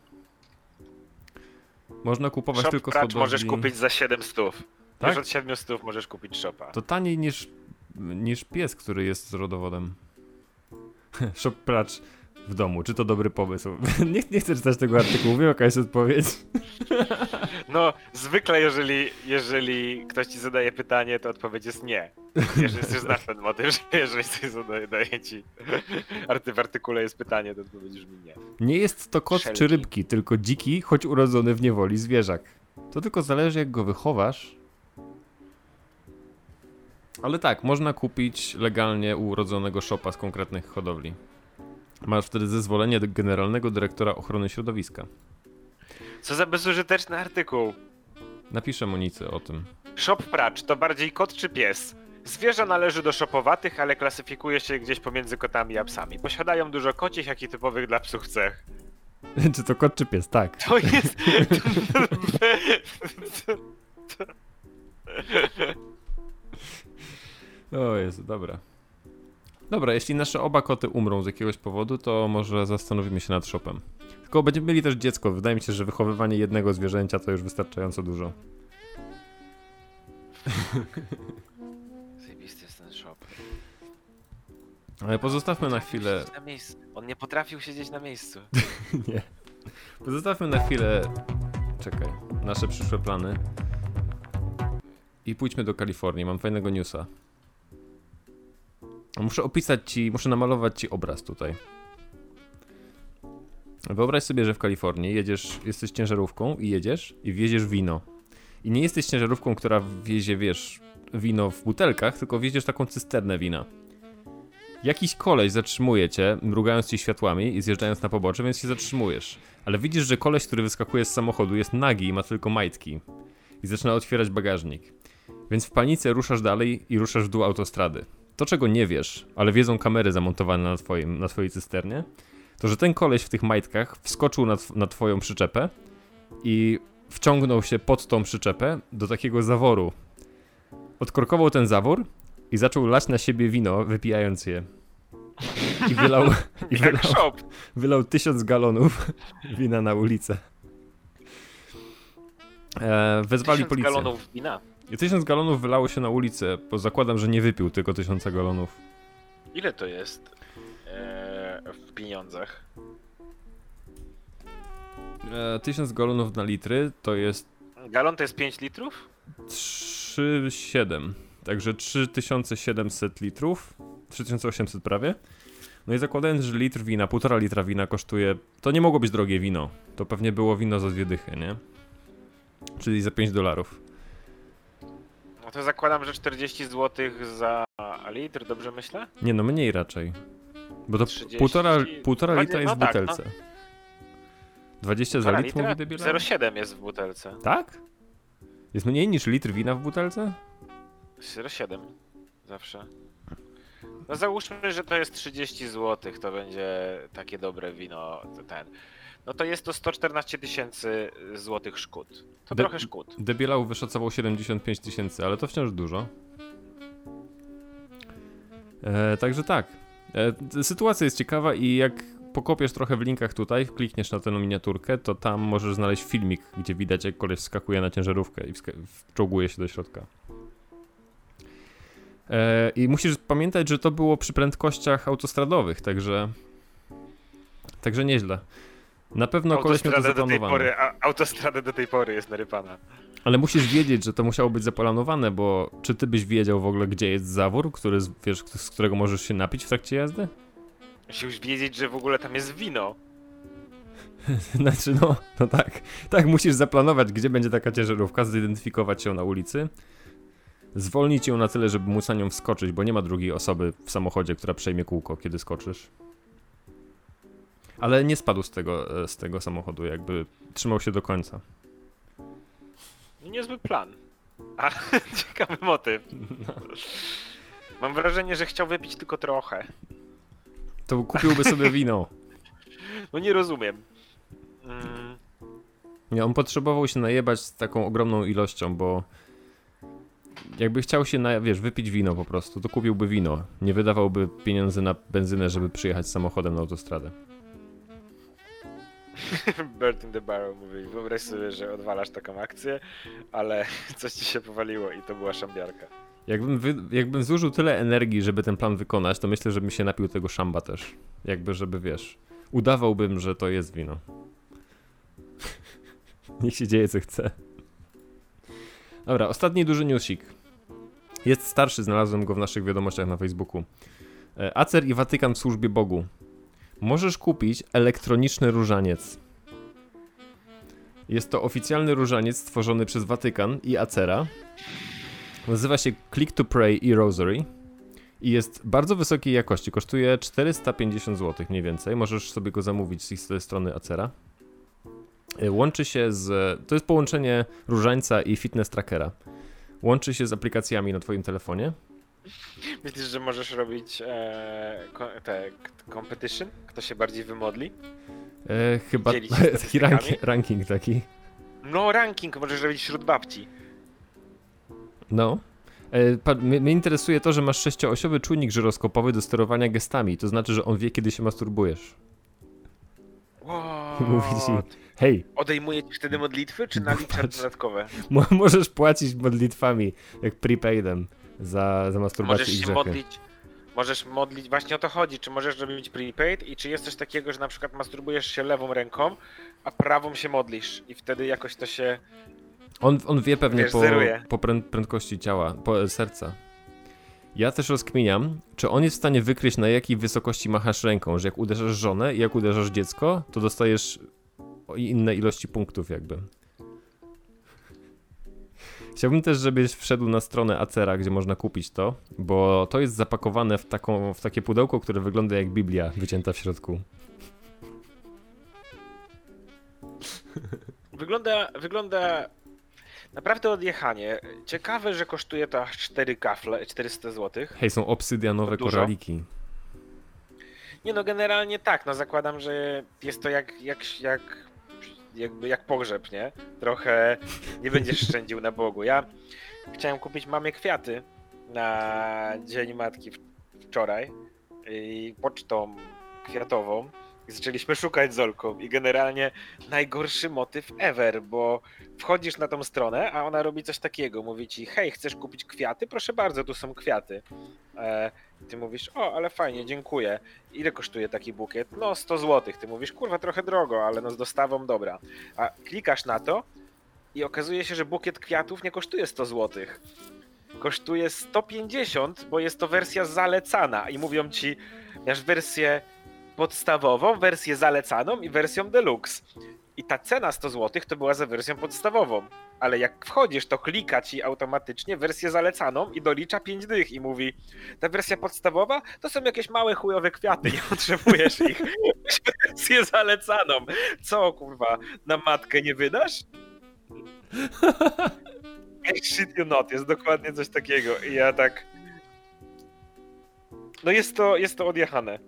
Można kupować Shop tylko z pracz hodowli... możesz kupić za siedem stów. Tak? Już od siedmiu stów możesz kupić shopa. To taniej niż, niż pies, który jest z rodowodem. Shop pracz w domu. Czy to dobry pomysł? nie, nie chcę czytać tego artykułu. Wiem, jaka jest odpowiedź. No, zwykle jeżeli, jeżeli ktoś ci zadaje pytanie, to odpowiedź jest nie. Jeżeli już znasz ten motyw, że jeżeli ktoś zadaje daje ci arty, w artykule jest pytanie, to odpowiedź brzmi nie. Nie jest to kot Szelki. czy rybki, tylko dziki, choć urodzony w niewoli zwierzak. To tylko zależy, jak go wychowasz. Ale tak, można kupić legalnie urodzonego shopa z konkretnych hodowli. Masz wtedy zezwolenie do generalnego dyrektora ochrony środowiska. Co za bezużyteczny artykuł. Napiszę Monicy o tym. Shop pracz to bardziej kot czy pies? Zwierzę należy do szopowatych, ale klasyfikuje się gdzieś pomiędzy kotami a psami. Posiadają dużo kocich, jak i typowych dla psów cech. Czy to kot czy pies? Tak. To jest... O Jezu, dobra. Dobra, jeśli nasze oba koty umrą z jakiegoś powodu, to może zastanowimy się nad shopem. Tylko będziemy mieli też dziecko. Wydaje mi się, że wychowywanie jednego zwierzęcia to już wystarczająco dużo. Zajebisty jest ten shop. Ale pozostawmy na chwilę... Na miejscu. On nie potrafił siedzieć na miejscu. Nie. Pozostawmy na chwilę... Czekaj. Nasze przyszłe plany. I pójdźmy do Kalifornii. Mam fajnego newsa. Muszę opisać ci, muszę namalować ci obraz tutaj. Wyobraź sobie, że w Kalifornii jedziesz, jesteś ciężarówką i jedziesz i wieziesz wino. I nie jesteś ciężarówką, która wiezie, wiesz, wino w butelkach, tylko wieziesz taką cysternę wina. Jakiś koleś zatrzymuje cię, mrugając ci światłami i zjeżdżając na pobocze, więc się zatrzymujesz. Ale widzisz, że koleś, który wyskakuje z samochodu, jest nagi i ma tylko majtki. I zaczyna otwierać bagażnik. Więc w panice ruszasz dalej i ruszasz w dół autostrady. To, czego nie wiesz, ale wiedzą kamery zamontowane na, twoim, na twojej cysternie, to, że ten koleś w tych majtkach wskoczył na, tw- na twoją przyczepę i wciągnął się pod tą przyczepę do takiego zaworu. Odkorkował ten zawór i zaczął lać na siebie wino, wypijając je. I wylał, i Jak wylał, shop. wylał tysiąc galonów wina na ulicę. E, wezwali Tysiąc policję. galonów wina. I tysiąc galonów wylało się na ulicę, bo zakładam, że nie wypił tylko tysiąca galonów. Ile to jest eee, w pieniądzach? E, tysiąc galonów na litry to jest Galon to jest pięć litrów? trzy przecinek siedem. Także trzy tysiące siedemset litrów. trzy tysiące osiemset prawie. No i zakładając, że litr wina, półtora litra wina kosztuje... To nie mogło być drogie wino. To pewnie było wino za dwie dychy, nie? Czyli za pięć dolarów. No to zakładam, że czterdzieści złotych za litr, dobrze myślę? Nie no, mniej raczej. Bo to trzydzieści półtora, półtora No litra nie, jest no w tak, no. butelce. dwadzieścia za Półtora litr litra? mówi debiela? zero przecinek siedem jest w butelce. Tak? Jest mniej niż litr wina w butelce? zero przecinek siedem zawsze. No załóżmy, że to jest trzydzieści złotych, to będzie takie dobre wino, to ten. No to jest to sto czternaście tysięcy złotych szkód. To De- trochę szkód. Debielał wyszacował siedemdziesiąt pięć tysięcy, ale to wciąż dużo. E, także tak. E, sytuacja jest ciekawa i jak pokopiesz trochę w linkach tutaj, klikniesz na tę miniaturkę, to tam możesz znaleźć filmik, gdzie widać jak koleś wskakuje na ciężarówkę i wska- wczołguje się do środka. E, I musisz pamiętać, że to było przy prędkościach autostradowych, także także nieźle. Na pewno koleś miał to Autostrada do tej zaplanowane. pory, a, autostrada do tej pory jest narypana. Ale musisz wiedzieć, że to musiało być zaplanowane, bo czy ty byś wiedział w ogóle, gdzie jest zawór, który, z- wiesz, z którego możesz się napić w trakcie jazdy? Musisz wiedzieć, że w ogóle tam jest wino. Znaczy, no, no tak. Tak, musisz zaplanować, gdzie będzie taka ciężarówka, zidentyfikować ją na ulicy, zwolnić ją na tyle, żeby móc na nią wskoczyć, bo nie ma drugiej osoby w samochodzie, która przejmie kółko, kiedy skoczysz. Ale nie spadł z tego, z tego samochodu, jakby trzymał się do końca. Niezły plan. A ciekawy motyw. Mam wrażenie, że chciał wypić tylko trochę. To kupiłby sobie wino. No nie rozumiem. Mm, Nie, on potrzebował się najebać z taką ogromną ilością, bo jakby chciał się, na, wiesz, wypić wino po prostu, to kupiłby wino. Nie wydawałby pieniędzy na benzynę, żeby przyjechać samochodem na autostradę. Bird in the Barrel mówi, wyobraź sobie, że odwalasz taką akcję, ale coś ci się powaliło i to była szambiarka. Jakbym, wy, jakbym zużył tyle energii, żeby ten plan wykonać, to myślę, że bym się napił tego szamba też. Jakby, żeby, wiesz, udawałbym, że to jest wino. Niech się dzieje, co chce. Dobra, ostatni duży newsik. Jest starszy, znalazłem go w naszych wiadomościach na Facebooku. E, Acer i Watykan w służbie Bogu. Możesz kupić elektroniczny różaniec. Jest to oficjalny różaniec stworzony przez Watykan i Acera. Nazywa się Click to Pray i Rosary i jest bardzo wysokiej jakości. Kosztuje czterysta pięćdziesiąt złotych mniej więcej. Możesz sobie go zamówić z ich strony Acera. Łączy się z... To jest połączenie różańca i fitness trackera. Łączy się z aplikacjami na twoim telefonie. Myślisz, że możesz robić e, ko- te competition? Kto się bardziej wymodli? E, chyba Dzielić się taki statystykami? ranking, ranking taki. No ranking możesz robić wśród babci. No. E, pa, mnie, mnie interesuje to, że masz sześcioosiowy czujnik żyroskopowy do sterowania gestami. To znaczy, że on wie, kiedy się masturbujesz. What? Mówi ci, hej, Odejmuje ci wtedy modlitwy, czy nalicza Patrz. dodatkowe? mo- możesz płacić modlitwami, jak prepaidem za, za masturbację Możesz i się grzechy. modlić, możesz modlić, właśnie o to chodzi, czy możesz robić prepaid i czy jest coś takiego, że na przykład masturbujesz się lewą ręką, a prawą się modlisz i wtedy jakoś to się... On, on wie pewnie Wiesz, po, zeruje. po prę- prędkości ciała, po e, serca. Ja też rozkminiam, czy on jest w stanie wykryć, na jakiej wysokości machasz ręką, że jak uderzasz żonę i jak uderzasz dziecko, to dostajesz o inne ilości punktów jakby. Chciałbym też, żebyś wszedł na stronę Acera, gdzie można kupić to, bo to jest zapakowane w, taką, w takie pudełko, które wygląda jak Biblia wycięta w środku. Wygląda, wygląda naprawdę odjechanie. Ciekawe, że kosztuje to aż cztery kafle, czterysta złotych. Hej, są obsydianowe To dużo? koraliki. Nie no, generalnie tak, no zakładam, że jest to jak, jak, jak, jakby jak pogrzeb, nie? Trochę nie będziesz szczędził na Bogu. Ja chciałem kupić mamie kwiaty na Dzień Matki w- wczoraj i pocztą kwiatową i zaczęliśmy szukać z Olką i generalnie najgorszy motyw ever, bo wchodzisz na tą stronę, a ona robi coś takiego, mówi ci, hej, chcesz kupić kwiaty? Proszę bardzo, tu są kwiaty. E, ty mówisz, o, ale fajnie, dziękuję. Ile kosztuje taki bukiet? No, sto złotych. Ty mówisz, kurwa, trochę drogo, ale no z dostawą dobra. A klikasz na to i okazuje się, że bukiet kwiatów nie kosztuje sto złotych. Kosztuje sto pięćdziesiąt, bo jest to wersja zalecana i mówią ci, masz wersję podstawową, wersję zalecaną i wersją deluxe. I ta cena sto złotych to była za wersją podstawową. ale jak wchodzisz, to klika ci automatycznie wersję zalecaną i dolicza pięć dych i mówi, ta wersja podstawowa to są jakieś małe chujowe kwiaty, nie potrzebujesz ich. Weź wersję zalecaną. Co, kurwa, na matkę nie wydasz? Hey, shit you not, jest dokładnie coś takiego i ja tak... No jest to, jest to odjechane.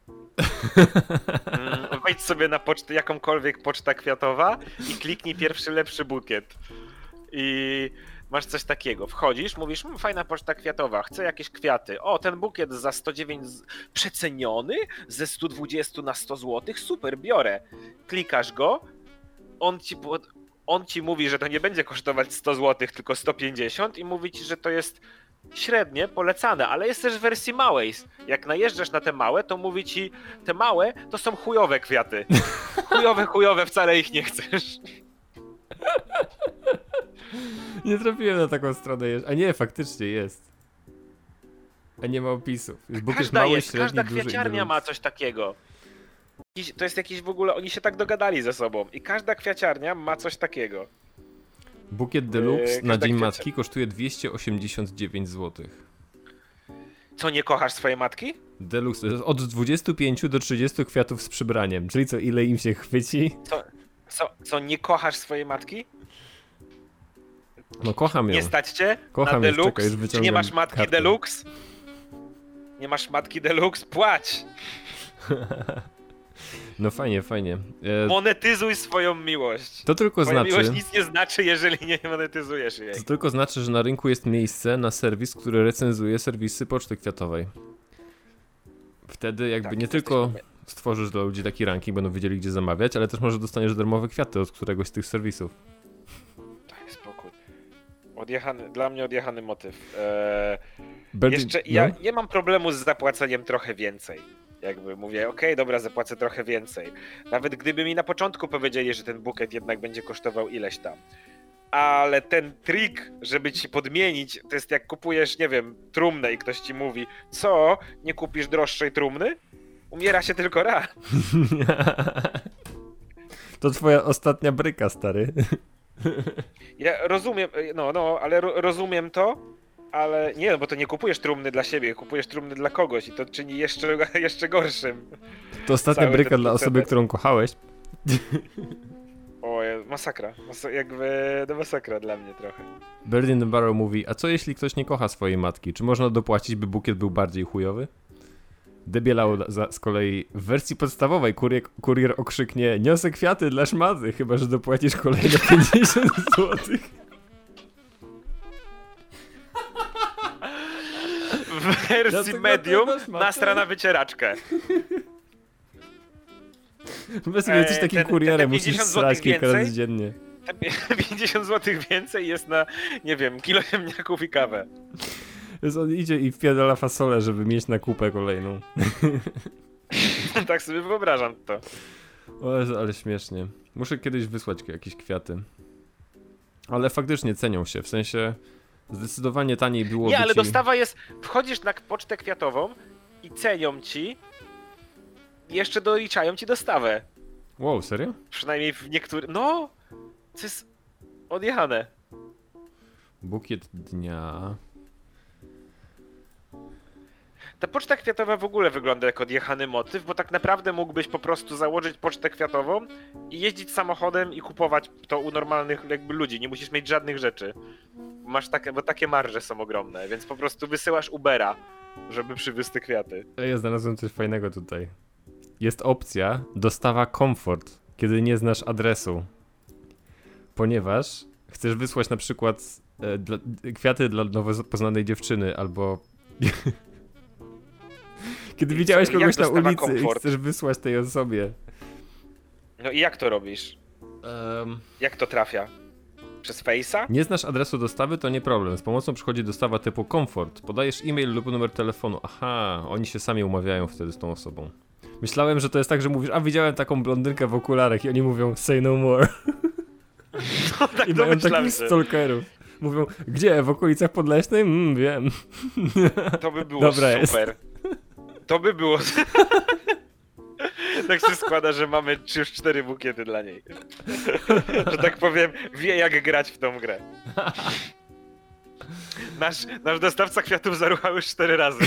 Mm, wejdź sobie na pocztę, jakąkolwiek poczta kwiatowa i kliknij pierwszy lepszy bukiet. I masz coś takiego. Wchodzisz, mówisz, mmm, fajna poczta kwiatowa, chcę jakieś kwiaty. O, ten bukiet za sto dziewięć z... przeceniony ze sto dwadzieścia na sto złotych, super, biorę. Klikasz go, on ci, on ci mówi, że to nie będzie kosztować sto złotych, tylko sto pięćdziesiąt i mówi ci, że to jest średnie, polecane, ale jest też w wersji małej. Jak najeżdżasz na te małe, to mówi ci, te małe to są chujowe kwiaty. Chujowe, chujowe, wcale ich nie chcesz. Nie trafiłem na taką stronę jeszcze. A nie, faktycznie jest. A nie ma opisów. Jest bukiet Każda mały, jest, średni, każda duży i kwiaciarnia deluxe. ma coś takiego. Jakiś- To jest jakiś w ogóle, oni się tak dogadali ze sobą i każda kwiaciarnia ma coś takiego. Bukiet deluxe Yy, na każda Dzień kwiacia- Matki kosztuje dwieście osiemdziesiąt dziewięć złotych. Co, nie kochasz swojej matki? Deluxe to jest od dwudziestu pięciu do trzydziestu kwiatów z przybraniem. Czyli co, ile im się chwyci? Co, co, co nie kochasz swojej matki? No kocham ją. Nie stać cię Kocham na ją, czekaj, deluxe? już Czy nie wyciągam masz matki kartę. deluxe? Nie masz matki deluxe? Płać! No fajnie, fajnie. E, Monetyzuj swoją miłość. to tylko Twoja znaczy... miłość nic nie znaczy, jeżeli nie monetyzujesz jej. To tylko znaczy, że na rynku jest miejsce na serwis, który recenzuje serwisy poczty kwiatowej. Wtedy jakby Tak, nie jesteśmy- tylko stworzysz dla ludzi taki ranking, będą wiedzieli gdzie zamawiać, ale też może dostaniesz darmowe kwiaty od któregoś z tych serwisów. Daj spokój. Odjechany, dla mnie odjechany motyw. Eee, Berlin- jeszcze no. ja nie mam problemu z zapłaceniem trochę więcej. Jakby mówię, okej, dobra, zapłacę trochę więcej. Nawet gdyby mi na początku powiedzieli, że ten bukiet jednak będzie kosztował ileś tam. Ale ten trik, żeby ci podmienić, to jest jak kupujesz, nie wiem, trumnę i ktoś ci mówi, co, nie kupisz droższej trumny? Umiera się tylko raz. To twoja ostatnia bryka, stary. Ja rozumiem, no, no, ale ro, rozumiem to, ale nie, no bo to nie kupujesz trumny dla siebie, kupujesz trumny dla kogoś i to czyni jeszcze, jeszcze gorszym. To ostatnia Cały bryka ten dla osoby, proceder. którą kochałeś. O, masakra, Mas jakby, no masakra dla mnie trochę. Berlin Barrow mówi, a co jeśli ktoś nie kocha swojej matki? Czy można dopłacić, by bukiet był bardziej chujowy? Debielał za, z kolei w wersji podstawowej kurier, kurier okrzyknie niosę kwiaty dla szmazy, chyba że dopłacisz kolejne pięćdziesiąt złotych. W wersji Dlaczego medium ty masz matę? nastra na wycieraczkę. Bez mnie jesteś Eee, takim ten- kurierem, te musisz pięćdziesiąt srać złotych kilka więcej? razy dziennie. Te pięćdziesiąt złotych więcej jest na, nie wiem, kilo ziemniaków i kawę. Więc on idzie i wpierdala fasolę, żeby mieć na kupę kolejną. Tak sobie wyobrażam to. O Jezu, ale śmiesznie. Muszę kiedyś wysłać jakieś kwiaty. Ale faktycznie cenią się, w sensie zdecydowanie taniej byłoby Nie, ale ci... dostawa jest, wchodzisz na pocztę kwiatową i cenią ci, i jeszcze doliczają ci dostawę. Wow, serio? Przynajmniej w niektórych, no, to jest odjechane. Bukiet dnia... Ta poczta kwiatowa w ogóle wygląda jak odjechany motyw, bo tak naprawdę mógłbyś po prostu założyć pocztę kwiatową i jeździć samochodem i kupować to u normalnych jakby ludzi, nie musisz mieć żadnych rzeczy. Masz takie, bo takie marże są ogromne, więc po prostu wysyłasz Ubera, żeby przywiózł te kwiaty. Ej, ja znalazłem coś fajnego tutaj. Jest opcja dostawa komfort, kiedy nie znasz adresu. Ponieważ chcesz wysłać na przykład e, dla, kwiaty dla nowo poznanej dziewczyny, albo... Kiedy I widziałeś co, jak kogoś na dostawa ulicy i komfort? chcesz wysłać tej osobie. No i jak to robisz? Um, Jak to trafia? Przez Face'a? nie znasz adresu dostawy, to nie problem. Z pomocą przychodzi dostawa typu komfort. Podajesz e-mail lub numer telefonu. Aha, oni się sami umawiają wtedy z tą osobą. Myślałem, że to jest tak, że mówisz, a widziałem taką blondynkę w okularach i oni mówią say no more. No tak I mają domyślam takich się. stalkerów. Mówią, gdzie? W okolicach Podleśnej? Mm, wiem. To by było Dobra jest. super. To by było... Tak się składa, że mamy już cztery bukiety dla niej. Że tak powiem, wie jak grać w tą grę. Nasz, nasz dostawca kwiatów zaruchał już cztery razy.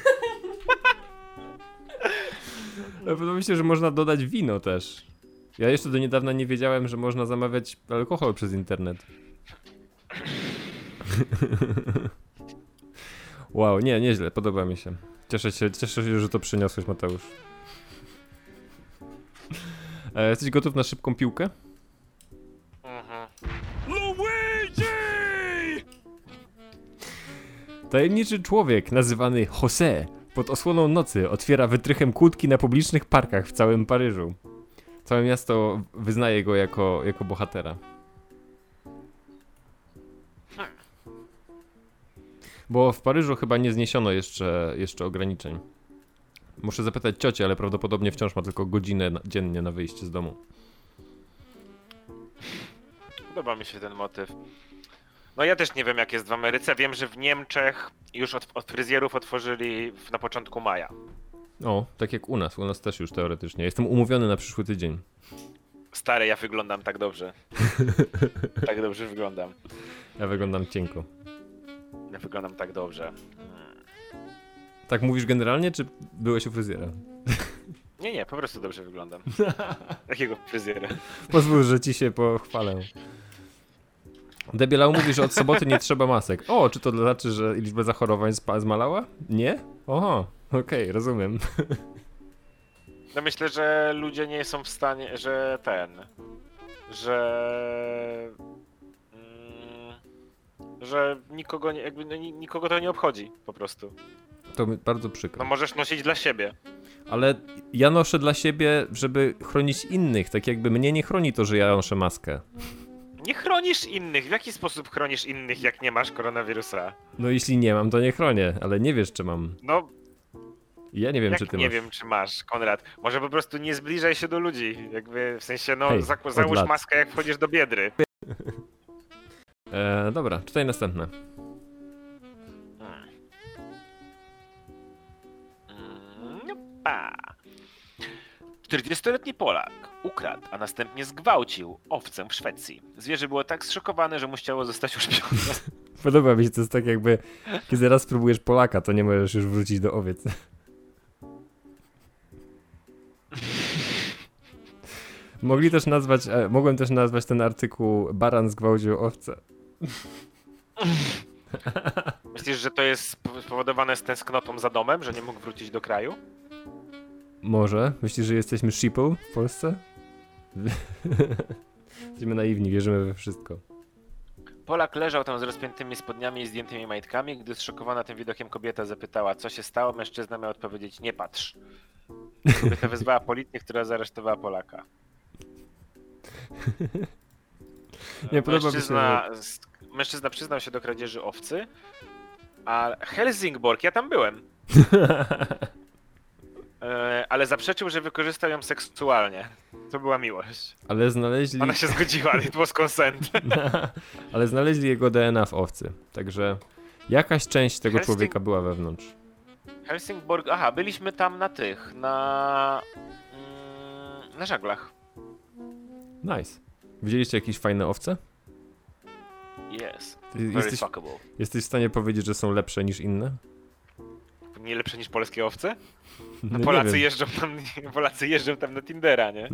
Podoba mi się, że można dodać wino też. Ja jeszcze do niedawna nie wiedziałem, że można zamawiać alkohol przez internet. Wow, nie, nieźle, podoba mi się. Cieszę się, cieszę się, że to przyniosłeś, Mateusz. E, jesteś gotów na szybką piłkę? Mhm. Luigi! Tajemniczy człowiek nazywany José pod osłoną nocy otwiera wytrychem kłódki na publicznych parkach w całym Paryżu. Całe miasto wyznaje go jako, jako bohatera. Bo w Paryżu chyba nie zniesiono jeszcze, jeszcze ograniczeń. Muszę zapytać ciocię, ale prawdopodobnie wciąż ma tylko godzinę na, dziennie na wyjście z domu. Podoba mi się ten motyw. No ja też nie wiem jak jest w Ameryce. Wiem, że w Niemczech już od, od fryzjerów otworzyli w, na początku maja. O, tak jak u nas. U nas też już teoretycznie. Jestem umówiony na przyszły tydzień. Stary, ja wyglądam tak dobrze. Tak dobrze wyglądam. Ja wyglądam cienko. Ja wyglądam tak dobrze. Tak mówisz generalnie, czy byłeś u fryzjera? Nie, nie, po prostu dobrze wyglądam. Jakiego fryzjera? Pozwól, że ci się pochwalę. Debielał mówi, że od soboty nie trzeba masek. O, czy to znaczy, że liczba zachorowań spa- zmalała? Nie? Oho, okej, okay, rozumiem. No myślę, że ludzie nie są w stanie, że ten, że... Mm, że nikogo, nie, jakby, no, nikogo to nie obchodzi po prostu. To mi bardzo przykro. No możesz nosić dla siebie. Ale ja noszę dla siebie, żeby chronić innych. Tak jakby mnie nie chroni to, że ja noszę maskę. Nie chronisz innych. W jaki sposób chronisz innych, jak nie masz koronawirusa? No jeśli nie mam, to nie chronię, ale nie wiesz, czy mam. No, Ja nie wiem, jak czy ty nie masz. wiem, czy masz, Konrad. Może po prostu nie zbliżaj się do ludzi. Jakby, w sensie, no, Hej, za, od załóż lat. maskę, jak wchodzisz do Biedry. E, dobra, czytaj następne. Hmm. Mm, pa. czterdziestoletni Polak ukradł, a następnie zgwałcił owcę w Szwecji. Zwierzę było tak zszokowane, że mu chciało zostać uśpione. Podoba mi się, to jest tak jakby, kiedy raz spróbujesz Polaka, to nie możesz już wrócić do owiec. Mogli też nazwać, e, mogłem też nazwać ten artykuł Baran zgwałcił owcę. Myślisz, że to jest spowodowane z tęsknotą za domem, że nie mógł wrócić do kraju? Może? Myślisz, że jesteśmy sheeple w Polsce? Jesteśmy naiwni, wierzymy we wszystko. Polak leżał tam z rozpiętymi spodniami i zdjętymi majtkami. Gdy zszokowana tym widokiem kobieta zapytała, co się stało, mężczyzna miał odpowiedzieć, nie patrz. Kobieta wezwała policję, która zaresztowała Polaka. Nie podoba mi się. Mężczyzna, mężczyzna przyznał się do kradzieży owcy, a Helsingborg, ja tam byłem, e, ale zaprzeczył, że wykorzystał ją seksualnie. To była miłość. Ale znaleźli... Ona się zgodziła, it was consent. Ale znaleźli jego D N A w owcy, także jakaś część tego Helsing- człowieka była wewnątrz. Helsingborg, aha, byliśmy tam na tych, na... Mm, na żaglach. Nice. Widzieliście jakieś fajne owce? Yes, Ty very jesteś, fuckable. jesteś w stanie powiedzieć, że są lepsze niż inne? Nie lepsze niż polskie owce? No No nie Polacy wiem. jeżdżą tam, Polacy jeżdżą tam na Tindera, nie?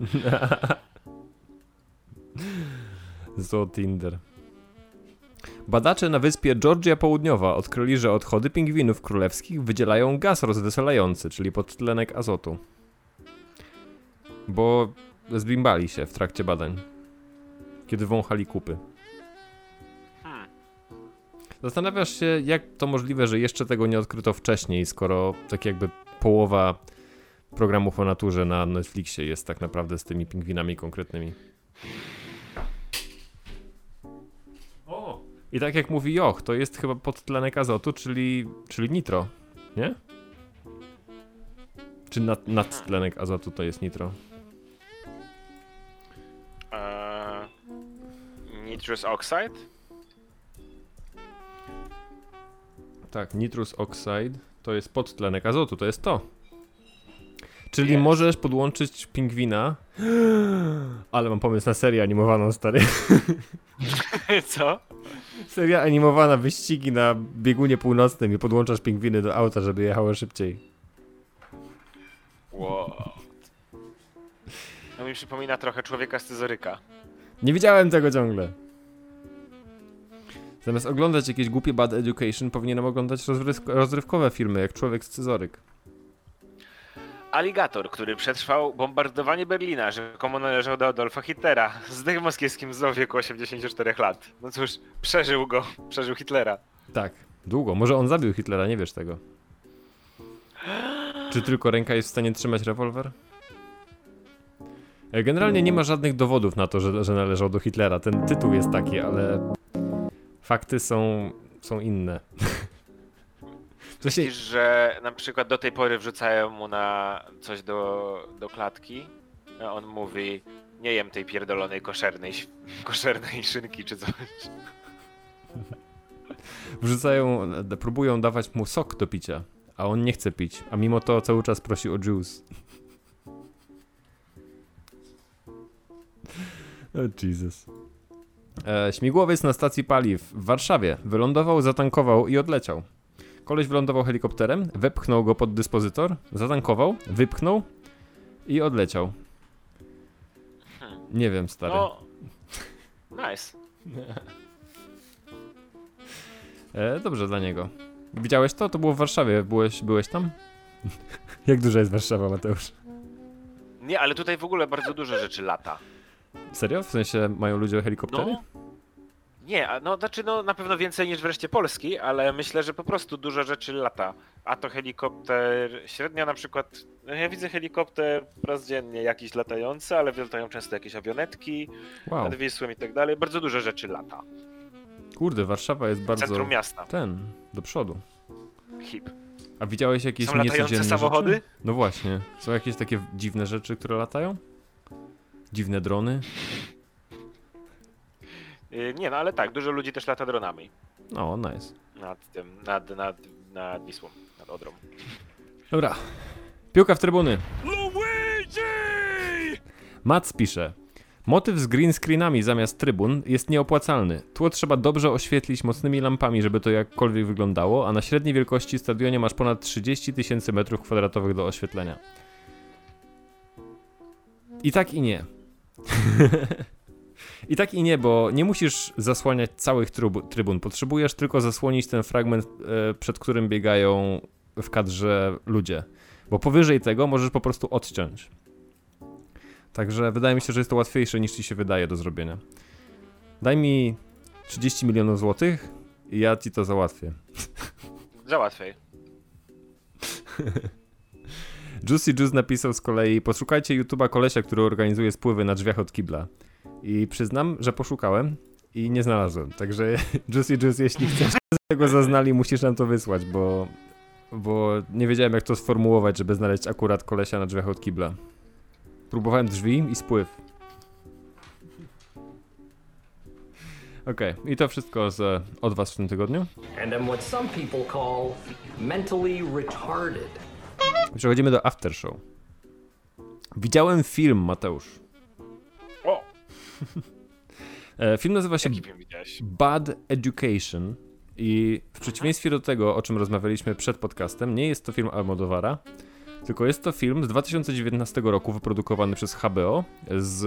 Zo Tinder. Badacze na wyspie Georgia Południowa odkryli, że odchody pingwinów królewskich wydzielają gaz rozweselający, czyli podtlenek azotu. Bo zbimbali się w trakcie badań, kiedy wąchali kupy. Hmm. Zastanawiasz się, jak to możliwe, że jeszcze tego nie odkryto wcześniej, skoro tak jakby połowa programów o naturze na Netflixie jest tak naprawdę z tymi pingwinami konkretnymi. O! I tak jak mówi Joch, to jest chyba podtlenek azotu, czyli, czyli nitro, nie? Czy nad, nadtlenek azotu to jest nitro? Eee, nitrous oxide? Tak, nitrous oxide to jest podtlenek azotu, to jest to. Czyli Jest. możesz podłączyć pingwina. Ale mam pomysł na serię animowaną, stary. Co? Seria animowana, wyścigi na biegunie północnym i podłączasz pingwiny do auta, żeby jechały szybciej. Wow. No mi przypomina trochę Człowieka Scyzoryka. Nie widziałem tego ciągle. Zamiast oglądać jakieś głupie Bad Education, powinienem oglądać rozryw- rozrywkowe filmy, jak Człowiek Scyzoryk. Aligator, który przetrwał bombardowanie Berlina, rzekomo należał do Adolfa Hitlera. Zdech w moskiewskim zoo w wieku osiemdziesięciu czterech lat. No cóż, przeżył go, przeżył Hitlera. Tak, długo. Może on zabił Hitlera, nie wiesz tego. Czy tylko ręka jest w stanie trzymać rewolwer? E, Generalnie nie ma żadnych dowodów na to, że, że należał do Hitlera. Ten tytuł jest taki, ale fakty są, są inne. To się... Myślisz, że na przykład do tej pory wrzucają mu na coś do, do klatki, a on mówi: nie jem tej pierdolonej koszernej, ś- koszernej szynki czy coś. Wrzucają, d- próbują dawać mu sok do picia, a on nie chce pić, a mimo to cały czas prosi o juice. O Jesus. E, śmigłowiec na stacji paliw w Warszawie wylądował, zatankował i odleciał. Koleś wylądował helikopterem, wepchnął go pod dyspozytor, zatankował, wypchnął i odleciał. Nie wiem, stary. No, nice. E, dobrze dla niego. Widziałeś to? To było w Warszawie. Byłeś, byłeś tam? Jak duża jest Warszawa, Mateusz? Nie, ale tutaj w ogóle bardzo dużo rzeczy lata. Serio? W sensie mają ludzie helikoptery? No. Nie, a no znaczy no na pewno więcej niż wreszcie Polski, ale myślę, że po prostu dużo rzeczy lata. A to helikopter, średnio na przykład, no ja widzę helikopter raz dziennie jakiś latający, ale latają często jakieś awionetki Wow. nad Wisłą i tak dalej. Bardzo dużo rzeczy lata. Kurde, Warszawa jest bardzo... Centrum miasta. Ten, do przodu. Hip. A widziałeś jakieś Są latające niecodzienne samochody? rzeczy? No właśnie. Są jakieś takie dziwne rzeczy, które latają? Dziwne drony? Yy, Nie, no ale tak, dużo ludzi też lata dronami No, nice. nad tym, nad, nad, nad Wisłą, nad Odrą. Dobra. Piłka w trybuny. Luigi! Mats pisze: motyw z green screenami zamiast trybun jest nieopłacalny. Tło trzeba dobrze oświetlić mocnymi lampami, żeby to jakkolwiek wyglądało, a na średniej wielkości stadionie masz ponad trzydzieści tysięcy metrów kwadratowych do oświetlenia. I tak i nie. I tak i nie, bo nie musisz zasłaniać całych trybu- trybun. Potrzebujesz tylko zasłonić ten fragment, e, przed którym biegają w kadrze ludzie. Bo powyżej tego możesz po prostu odciąć. Także wydaje mi się, że jest to łatwiejsze niż ci się wydaje do zrobienia. Daj mi trzydzieści milionów złotych i ja ci to załatwię. Załatwiej. Juicy Juice napisał z kolei: poszukajcie YouTube'a kolesia, który organizuje spływy na drzwiach od kibla. I przyznam, że poszukałem i nie znalazłem. Także Juicy Juice, jeśli chcesz, żeby tego zaznali, musisz nam to wysłać, bo, bo nie wiedziałem, jak to sformułować, żeby znaleźć akurat kolesia na drzwiach od kibla. Próbowałem drzwi i spływ. Okej, okay. I to wszystko z, od was w tym tygodniu. And I'm what some people call mentally retarded. Przechodzimy do after show. Widziałem film, Mateusz. O! E, film nazywa się Jaki film widziałeś? Bad Education i w przeciwieństwie do tego, o czym rozmawialiśmy przed podcastem, nie jest to film Almodovara, tylko jest to film z dwa tysiące dziewiętnastego roku wyprodukowany przez H B O z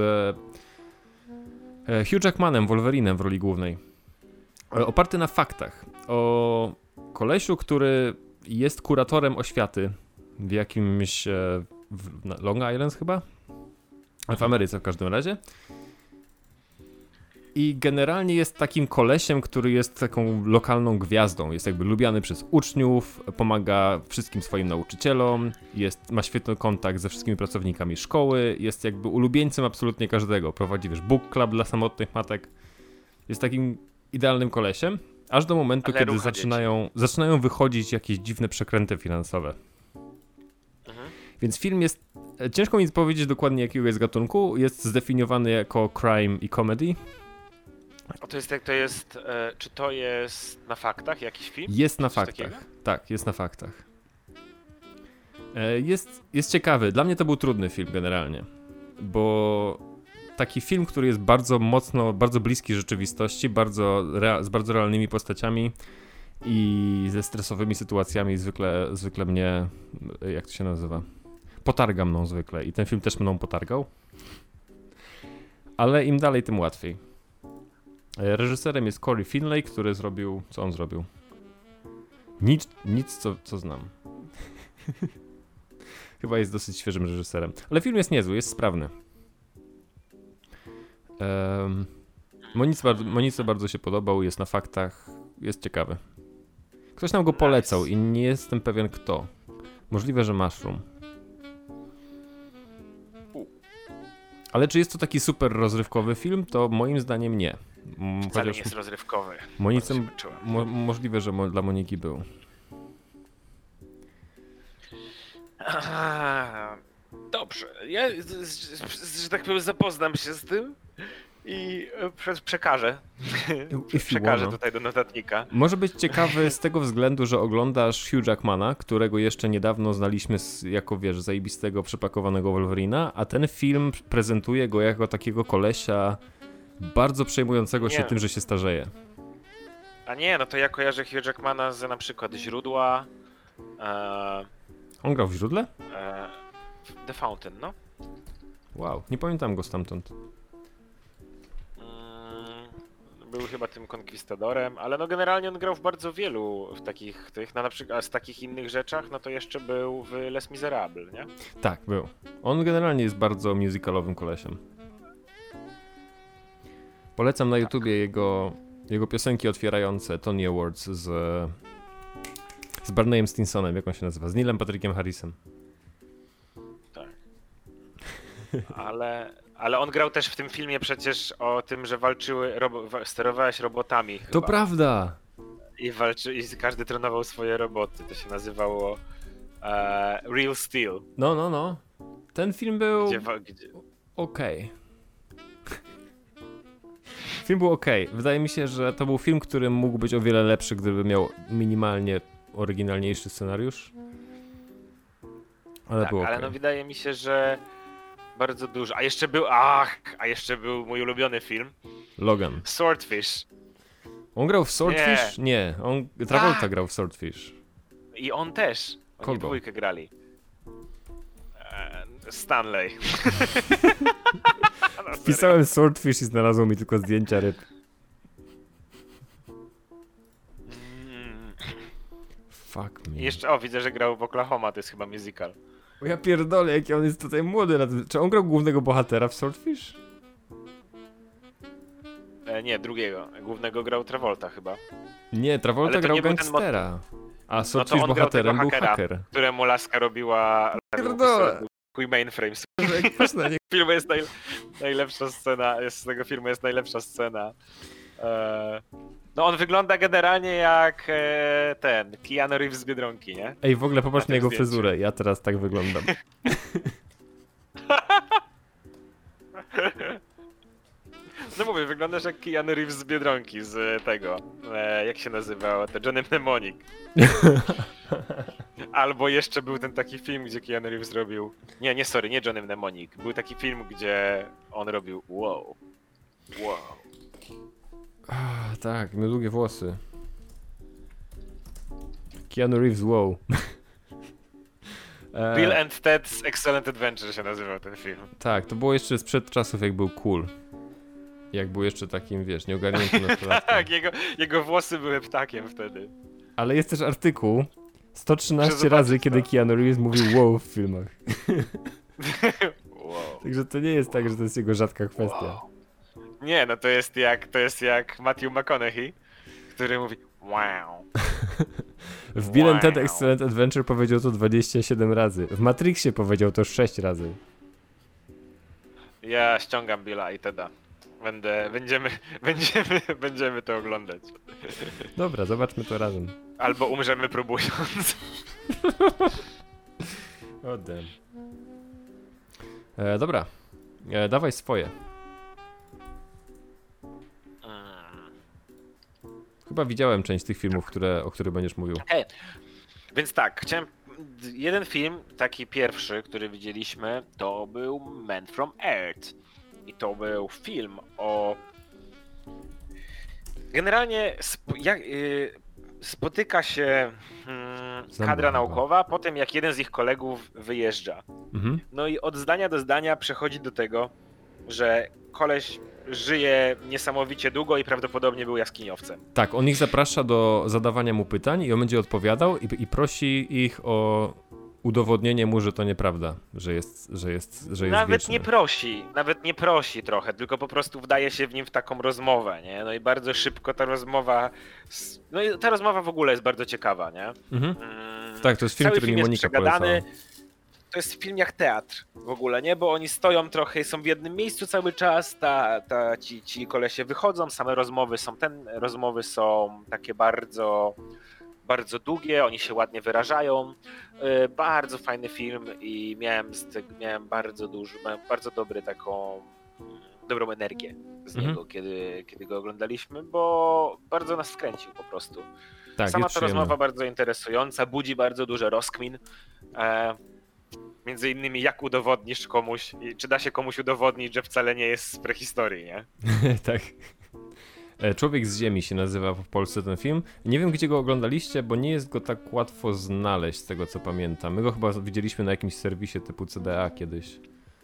e, Hugh Jackmanem, Wolverinem w roli głównej. E, oparty na faktach o kolesiu, który jest kuratorem oświaty w jakimś e, w, na Long Island chyba? W Ameryce w każdym razie. I generalnie jest takim kolesiem, który jest taką lokalną gwiazdą. Jest jakby lubiany przez uczniów, pomaga wszystkim swoim nauczycielom, jest, ma świetny kontakt ze wszystkimi pracownikami szkoły, jest jakby ulubieńcem absolutnie każdego. Prowadzi, wiesz, book club dla samotnych matek. Jest takim idealnym kolesiem, aż do momentu, Ale kiedy rucha zaczynają, zaczynają wychodzić jakieś dziwne przekręty finansowe. Mhm. Więc film jest, ciężko mi powiedzieć dokładnie jakiego jest gatunku, jest zdefiniowany jako crime i comedy. A to jest jak to jest, e, czy to jest na faktach jakiś film? Jest na Coś faktach. takiego? Tak, jest na faktach. E, jest, jest ciekawy. Dla mnie to był trudny film generalnie, bo taki film, który jest bardzo mocno, bardzo bliski rzeczywistości, bardzo rea- z bardzo realnymi postaciami i ze stresowymi sytuacjami zwykle, zwykle mnie, jak to się nazywa, potarga mną zwykle i ten film też mną potargał. Ale im dalej, tym łatwiej. Reżyserem jest Cory Finlay, który zrobił... Co on zrobił? Nic, nic co, co znam. Chyba jest dosyć świeżym reżyserem. Ale film jest niezły, jest sprawny. Um, Monice, bardzo, Monice bardzo się podobał, jest na faktach, jest ciekawy. Ktoś nam go polecał i nie jestem pewien kto. Możliwe, że Mushroom. Ale czy jest to taki super rozrywkowy film? To moim zdaniem nie. M- Wcale chociaż nie jest rozrywkowy. Monice, Bardzo się męczyłem. mo- możliwe, że mo- dla Moniki był. Aha, dobrze. Ja, z, z, z, że tak powiem, zapoznam się z tym i e, prze, przekażę. If you przekażę wanna. tutaj do notatnika. Może być ciekawy z tego względu, że oglądasz Hugh Jackmana, którego jeszcze niedawno znaliśmy z, jako, wiesz, zajebistego, przepakowanego Wolverina, a ten film prezentuje go jako takiego kolesia bardzo przejmującego się Nie. tym, że się starzeje. A nie, no to ja kojarzę Hugh Jackmana z na przykład Źródła, e, On grał w Źródle? e, The Fountain, no. Wow, nie pamiętam go stamtąd. Mm, Był chyba tym konkwistadorem, ale no generalnie on grał w bardzo wielu w takich tych, no na przykład a z takich innych rzeczach, no to jeszcze był w Les Miserables, nie? Tak, był. On generalnie jest bardzo musicalowym kolesiem. Polecam na YouTubie jego, jego piosenki otwierające Tony Awards z, z Barneyem Stinsonem, jak on się nazywa, z Neilem Patrickiem Harrisem. Tak. Ale, ale on grał też w tym filmie przecież o tym, że walczyły, robo, wa- sterowałeś robotami chyba. To prawda! I walczy, i każdy trenował swoje roboty. To się nazywało e, Real Steel. No, no, no. Ten film był Gdzie, wa- gdzie, okej. Film był okej. Wydaje mi się, że to był film, który mógł być o wiele lepszy, gdyby miał minimalnie oryginalniejszy scenariusz. Ale tak, był okej. ale no wydaje mi się, że bardzo dużo. A jeszcze był, ach, a jeszcze był mój ulubiony film. Logan. Swordfish. On grał w Swordfish? Nie. nie. On, Travolta Tak. grał w Swordfish. I on też. Oni Kogo? dwójkę grali. E, Stanley. No, serio. Wpisałem Swordfish i znalazło mi tylko zdjęcia ryb. Mm. Fuck me. I jeszcze, o, widzę, że grał w Oklahoma, to jest chyba musical. O ja pierdolę, jaki on jest tutaj młody. na tym- Czy on grał głównego bohatera w Swordfish? E, nie, drugiego. Głównego grał Travolta chyba. Nie, Travolta Ale to grał nie był ten gangstera. A No Swordfish to on grał bohaterem tego był hakera, haker. któremu laska robiła... Pierdolę. Kuj mainframe. Jak patrz na nie- Z filmu jest naj, najlepsza scena, jest, z tego filmu jest najlepsza scena. E, no on wygląda generalnie jak e, ten, Keanu Reeves z Biedronki, nie? Ej, w ogóle popatrz Na na jego tym zdjęciu. fryzurę. Ja teraz tak wyglądam. No mówię, wyglądasz jak Keanu Reeves z Biedronki, z tego, e, jak się nazywał, to Johnny Mnemonic. Albo jeszcze był ten taki film, gdzie Keanu Reeves robił... Nie, nie, sorry, nie Johnny Mnemonic. Był taki film, gdzie on robił wow, wow. Ah, tak, miał długie włosy. Keanu Reeves, wow. E, Bill and Ted's Excellent Adventure się nazywał ten film. Tak, to było jeszcze sprzed czasów, jak był cool. Jak był jeszcze takim, wiesz, nieogarniętym nastolatkiem. Tak, jego, jego włosy były ptakiem wtedy. Ale jest też artykuł sto trzynaście Muszę razy, zobaczyć kiedy to. Keanu Reeves mówił wow w filmach. Wow. Także to nie jest tak, że to jest jego rzadka kwestia. Wow. Nie, no to jest jak, to jest jak Matthew McConaughey, który mówi wow. W Bill and Ted Wow. Excellent Adventure powiedział to dwadzieścia siedem razy. W Matrixie powiedział to sześć razy. Ja ściągam Billa i Teda. Będę, będziemy, będziemy, będziemy to oglądać. Dobra, zobaczmy to razem. Albo umrzemy próbując. O damn. E, dobra, e, dawaj swoje. Mm. Chyba widziałem część tych filmów, które, o których będziesz mówił. Okej, więc tak, chciałem d- jeden film, taki pierwszy, który widzieliśmy, to był Man from Earth. I to był film o... Generalnie sp- jak, y, spotyka się mm, Znam kadra go. naukowa po tym, jak jeden z ich kolegów wyjeżdża. Mhm. No i od zdania do zdania przechodzi do tego, że koleś żyje niesamowicie długo i prawdopodobnie był jaskiniowcem. Tak, on ich zaprasza do zadawania mu pytań i on będzie odpowiadał i, i prosi ich o udowodnienie mu, że to nieprawda, że jest, że jest, że jest Nawet wieczny. nie prosi, nawet nie prosi trochę, tylko po prostu wdaje się w nim w taką rozmowę, nie? No i bardzo szybko ta rozmowa, s- no i ta rozmowa w ogóle jest bardzo ciekawa, nie? Mhm. Mm, Tak, to jest film, cały który mi film jest Monika przegadany. polecała. To jest film jak teatr w ogóle, nie? Bo oni stoją trochę, są w jednym miejscu cały czas, ta, ta, ci, ci kolesie wychodzą, same rozmowy są, ten, rozmowy są takie bardzo, bardzo długie, oni się ładnie wyrażają. Yy, bardzo fajny film i miałem, z tego, miałem bardzo duży, miałem bardzo dobry taką, mm, dobrą energię z Mhm. niego, kiedy, kiedy go oglądaliśmy, bo bardzo nas wkręcił po prostu. Tak, Sama jest ta przyjemny. rozmowa bardzo interesująca, budzi bardzo dużo rozkmin. E, między innymi jak udowodnisz komuś, i czy da się komuś udowodnić, że wcale nie jest z prehistorii, nie? Tak. E, Człowiek z Ziemi się nazywa w Polsce ten film. Nie wiem, gdzie go oglądaliście, bo nie jest go tak łatwo znaleźć, z tego co pamiętam. My go chyba widzieliśmy na jakimś serwisie typu C D A kiedyś.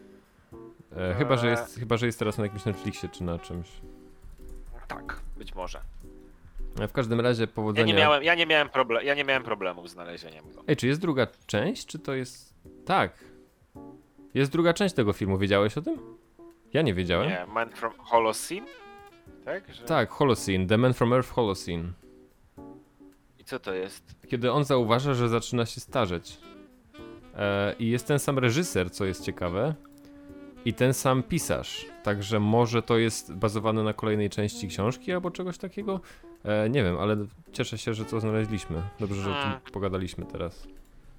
E, chyba, że jest, chyba, że jest teraz na jakimś Netflixie czy na czymś. Tak, być może. E, w każdym razie Ja powodzenia. nie miałem, ja nie miałem, proble- ja nie miałem problemu z znalezieniem go. Ej, czy jest druga część, czy to jest... Tak. Jest druga część tego filmu, wiedziałeś o tym? Ja nie wiedziałem. Nie, Man from Holocene? Tak? Że... Tak, Holocene, The Man from Earth Holocene. I co to jest? Kiedy on zauważa, że zaczyna się starzeć. E, I jest ten sam reżyser, co jest ciekawe. I ten sam pisarz. Także może to jest bazowane na kolejnej części książki albo czegoś takiego. E, nie wiem, ale cieszę się, że to znaleźliśmy. Dobrze, że o Mm. tym pogadaliśmy teraz.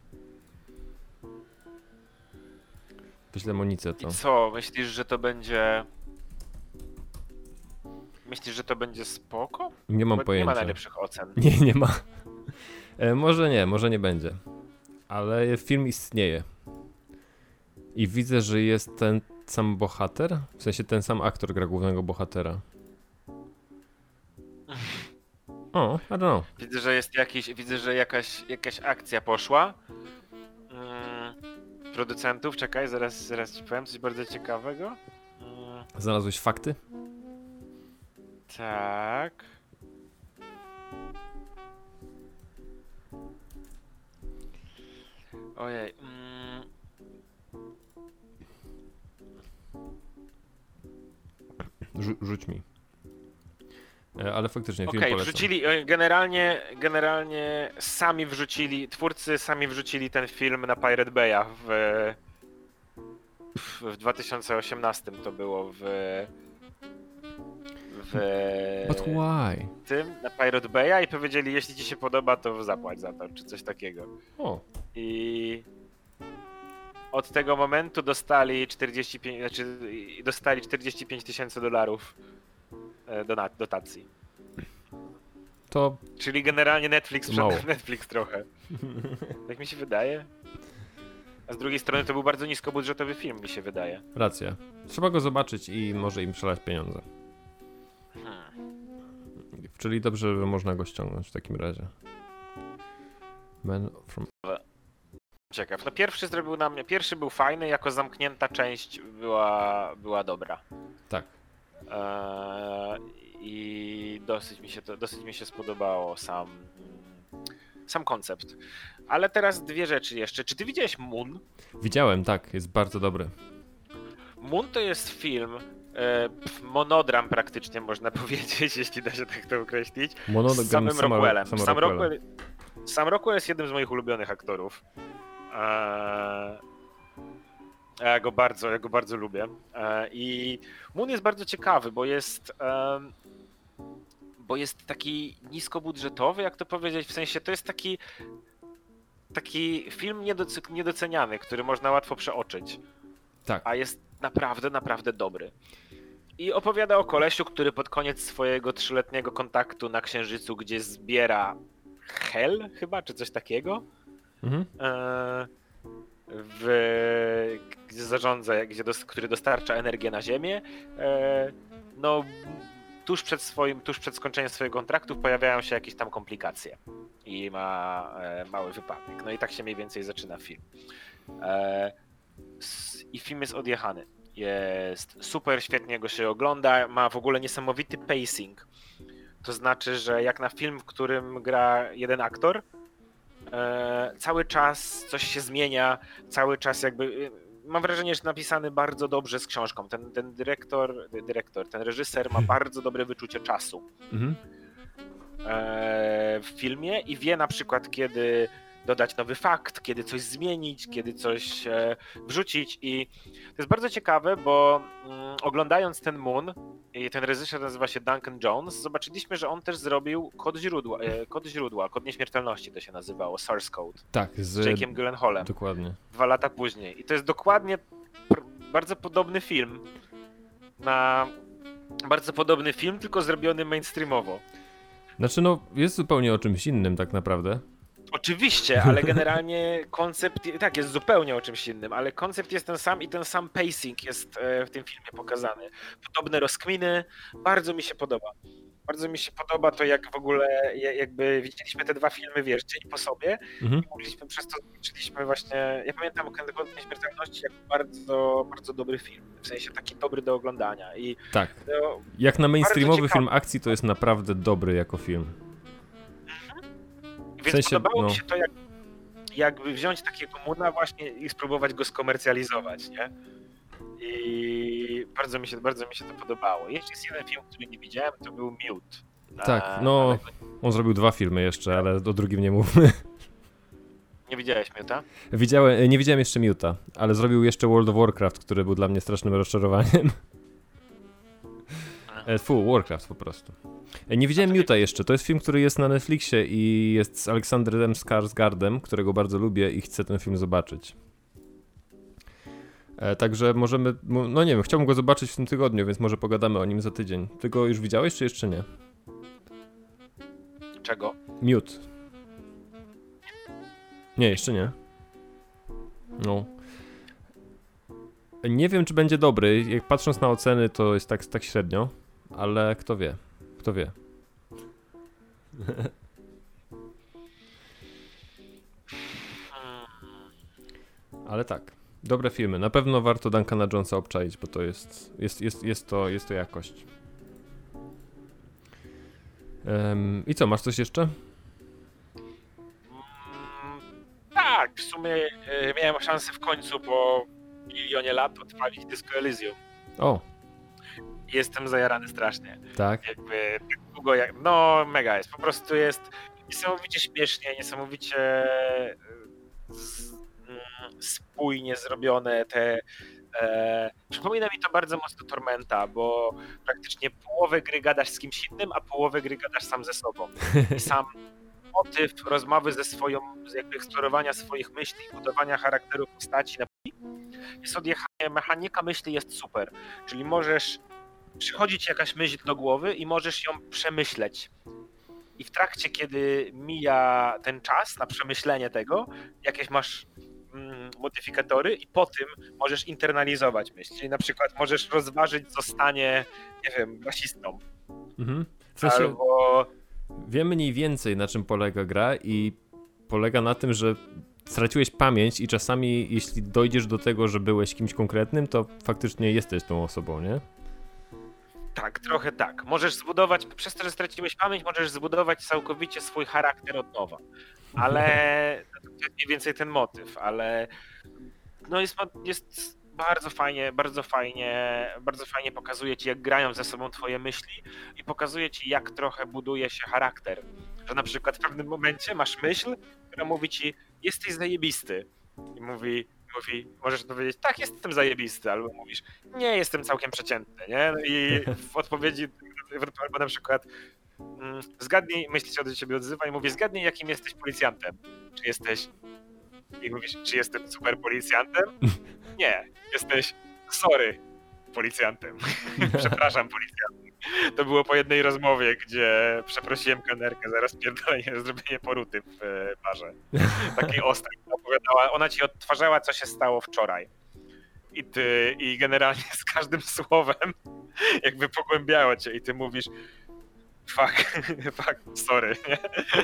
Wyślę Monice to. I co? Myślisz, że to będzie... Myślisz, że to będzie spoko? Nie mam Bo nie pojęcia. ma najlepszych ocen. Nie, nie ma. E, może nie, może nie będzie. Ale film istnieje. I widzę, że jest ten sam bohater. W sensie ten sam aktor gra głównego bohatera. O, I don't know. Widzę, że jest jakiś, widzę, że jakaś, jakaś akcja poszła. Mm, producentów, czekaj, zaraz, zaraz ci powiem coś bardzo ciekawego. Mm, Znalazłeś fakty? tak. Ojej. Mm, Rzu- rzuć mi. E, ale faktycznie film Okej, polecam. wrzucili, e, generalnie, generalnie sami wrzucili, twórcy sami wrzucili ten film na Pirate Bay'a w, w, w dwa tysiące osiemnastym to było w w But why? tym, na Pirate Bay'a i powiedzieli, jeśli ci się podoba, to zapłać za to, czy coś takiego. O, I od tego momentu dostali czterdzieści pięć, znaczy dostali czterdzieści pięć tysięcy dolarów e, dona- dotacji. to Czyli generalnie Netflix Mało. przed Netflix trochę. Tak mi się wydaje. A z drugiej strony to był bardzo niskobudżetowy film, mi się wydaje. racja. Trzeba go zobaczyć i może im przelać pieniądze. Hmm. Czyli dobrze, że można go ściągnąć w takim razie. Man from... Ciekaw. No pierwszy zrobił na mnie, pierwszy był fajny, jako zamknięta część była, była dobra. Tak. Eee, I dosyć mi się to, dosyć mi się spodobało sam, sam koncept. Ale teraz dwie rzeczy jeszcze. Czy ty widziałeś Moon? Widziałem, tak, jest bardzo dobry. Moon to jest film, e, pf, monodram praktycznie można powiedzieć, jeśli da się tak to określić, Monogram z samym sama- Rockwellem. sama Sam Rockwella. Rockwell, sam Rockwell jest jednym z moich ulubionych aktorów. Eee, ja go bardzo, ja go bardzo lubię. Eee, I Moon jest bardzo ciekawy, bo jest em, bo jest taki niskobudżetowy, jak to powiedzieć, w sensie to jest taki taki film niedoc- niedoceniany, który można łatwo przeoczyć. Tak. A jest naprawdę, naprawdę dobry. I opowiada o kolesiu, który pod koniec swojego trzyletniego kontaktu na Księżycu, gdzie zbiera hel chyba, czy coś takiego, Mhm. e, w, gdzie zarządza, gdzie dos, który dostarcza energię na Ziemię. E, no, tuż przed swoim, tuż przed skończeniem swojego kontraktu pojawiają się jakieś tam komplikacje i ma e, mały wypadek. No i tak się mniej więcej zaczyna film. E, s, I film jest odjechany. Jest super, świetnie go się ogląda, ma w ogóle niesamowity pacing. To znaczy, że jak na film, w którym gra jeden aktor, e, cały czas coś się zmienia, cały czas jakby... Mam wrażenie, że napisany bardzo dobrze z książką. Ten, ten dyrektor, dyrektor, ten reżyser ma bardzo dobre wyczucie czasu Mhm. e, w filmie i wie na przykład, kiedy dodać nowy fakt, kiedy coś zmienić, kiedy coś e, wrzucić i to jest bardzo ciekawe, bo mm, oglądając ten Moon i ten reżyser nazywa się Duncan Jones, zobaczyliśmy, że on też zrobił kod źródła, e, kod źródła, kod nieśmiertelności to się nazywało, Source Code, Tak, z z... Jake'em Gyllenhaalem, Dokładnie. dwa lata później i to jest dokładnie pr- bardzo podobny film na bardzo podobny film, tylko zrobiony mainstreamowo. Znaczy no, jest zupełnie o czymś innym tak naprawdę. Oczywiście, ale generalnie koncept, tak, jest zupełnie o czymś innym, ale koncept jest ten sam i ten sam pacing jest e, w tym filmie pokazany. Podobne rozkminy, bardzo mi się podoba. Bardzo mi się podoba to, jak w ogóle, ja- jakby widzieliśmy te dwa filmy, wiesz, dzień po sobie Mhm. i mogliśmy przez to, zobaczyliśmy właśnie, ja pamiętam Kod Nieśmiertelności jako bardzo, bardzo dobry film, w sensie taki dobry do oglądania i Tak. no, Jak na mainstreamowy ciekawy. film akcji to jest naprawdę dobry jako film. Więc sensie, podobało no. mi się to, jak, jakby wziąć takiego Moona właśnie i spróbować go skomercjalizować, nie? I bardzo mi się, bardzo mi się to podobało. Jeszcze jest jeden film, który nie widziałem, to był Mute. Tak, A, no ale go on zrobił dwa filmy jeszcze, ale o drugim nie mówmy. nie widziałeś Mute'a? Widziałem, nie widziałem jeszcze Mute'a, ale zrobił jeszcze World of Warcraft, który był dla mnie strasznym rozczarowaniem. E, Fu, Warcraft po prostu. E, Nie widziałem Mute'a jeszcze, to jest film, który jest na Netflixie i jest z Aleksandrem Skarsgardem, którego bardzo lubię i chcę ten film zobaczyć. E, także możemy, mo- no nie wiem, chciałbym go zobaczyć w tym tygodniu, więc może pogadamy o nim za tydzień. Ty go już widziałeś, czy jeszcze nie? Czego? Mute. Nie, jeszcze nie. No. Nie wiem, czy będzie dobry. Jak patrząc na oceny, to jest tak, tak średnio, ale kto wie. Kto wie. Ale tak. Dobre filmy. Na pewno warto Duncana Jonesa obczaić, bo to jest, jest, jest, jest, to, jest to jakość. Um, I co, masz coś jeszcze? Mm, tak, w sumie e, miałem szansę w końcu po milionie lat odpalić Disco Elysium. O, Jestem zajarany strasznie. tak. Jakby tak długo jak... No, mega jest. Po prostu jest niesamowicie śmiesznie, niesamowicie e, z, mm, spójnie zrobione te... E, przypomina mi to bardzo mocno Tormenta, bo praktycznie połowę gry gadasz z kimś innym, a połowę gry gadasz sam ze sobą. I sam motyw rozmowy ze swoją, jakby eksplorowania swoich myśli, budowania charakteru postaci na jest odjechanie, mechanika myśli jest super. Czyli możesz przychodzi ci jakaś myśl do głowy i możesz ją przemyśleć. I w trakcie, kiedy mija ten czas na przemyślenie tego, jakieś masz mm, modyfikatory i po tym możesz internalizować myśl. Czyli na przykład możesz rozważyć zostanie, nie wiem, rasistą. Mhm. W sensie, Albo... wiem mniej więcej, na czym polega gra i polega na tym, że straciłeś pamięć i czasami, jeśli dojdziesz do tego, że byłeś kimś konkretnym, to faktycznie jesteś tą osobą, nie? Tak, trochę tak. Możesz zbudować, przez to, że straciłeś pamięć, możesz zbudować całkowicie swój charakter od nowa. Ale to jest mniej więcej ten motyw, ale no jest, jest bardzo fajnie, bardzo fajnie, bardzo fajnie pokazuje ci, jak grają ze sobą twoje myśli i pokazuje ci, jak trochę buduje się charakter. Że na przykład w pewnym momencie masz myśl, która mówi ci, jesteś zajebisty. I mówi, mówi, możesz powiedzieć, tak, jestem zajebisty, albo mówisz, nie, jestem całkiem przeciętny, nie? I w odpowiedzi, albo na przykład mm, zgadnij, myśli się do ciebie odzywa i mówi, zgadnij, jakim jesteś policjantem. Czy jesteś, i mówisz, czy jestem super policjantem? Nie, jesteś, sorry, policjantem. Przepraszam, policjantem. To było po jednej rozmowie, gdzie przeprosiłem kelnerkę za rozpierdolenie, zrobienie poruty w e, barze. Takiej ostrej. Opowiadała, ona ci odtwarzała, co się stało wczoraj. I ty, i generalnie z każdym słowem jakby pogłębiało cię i ty mówisz fuck, fuck, sorry, nie?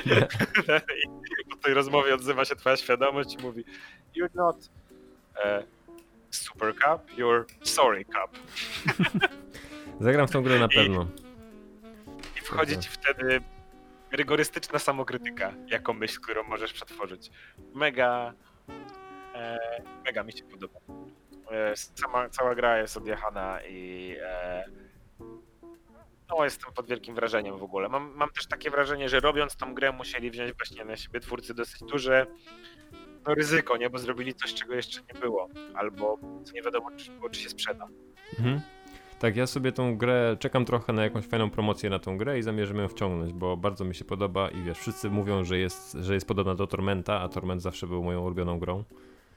I po tej rozmowie odzywa się twoja świadomość i mówi you're not uh, super cup, you're sorry cup. Zagram w tą grę na I- pewno. I wchodzi ci wtedy rygorystyczna samokrytyka jako myśl, którą możesz przetworzyć. Mega, e, mega mi się podoba. E, sama, cała gra jest odjechana i e, no, jestem pod wielkim wrażeniem w ogóle. Mam, mam też takie wrażenie, że robiąc tą grę musieli wziąć właśnie na siebie twórcy dosyć duże no, ryzyko, nie? Bo zrobili coś, czego jeszcze nie było. Albo co nie wiadomo, czy, czy się sprzeda. Mhm. Tak, ja sobie tą grę, czekam trochę na jakąś fajną promocję na tą grę i zamierzam ją wciągnąć, bo bardzo mi się podoba i wiesz, wszyscy mówią, że jest, że jest podobna do Tormenta, a Torment zawsze był moją ulubioną grą.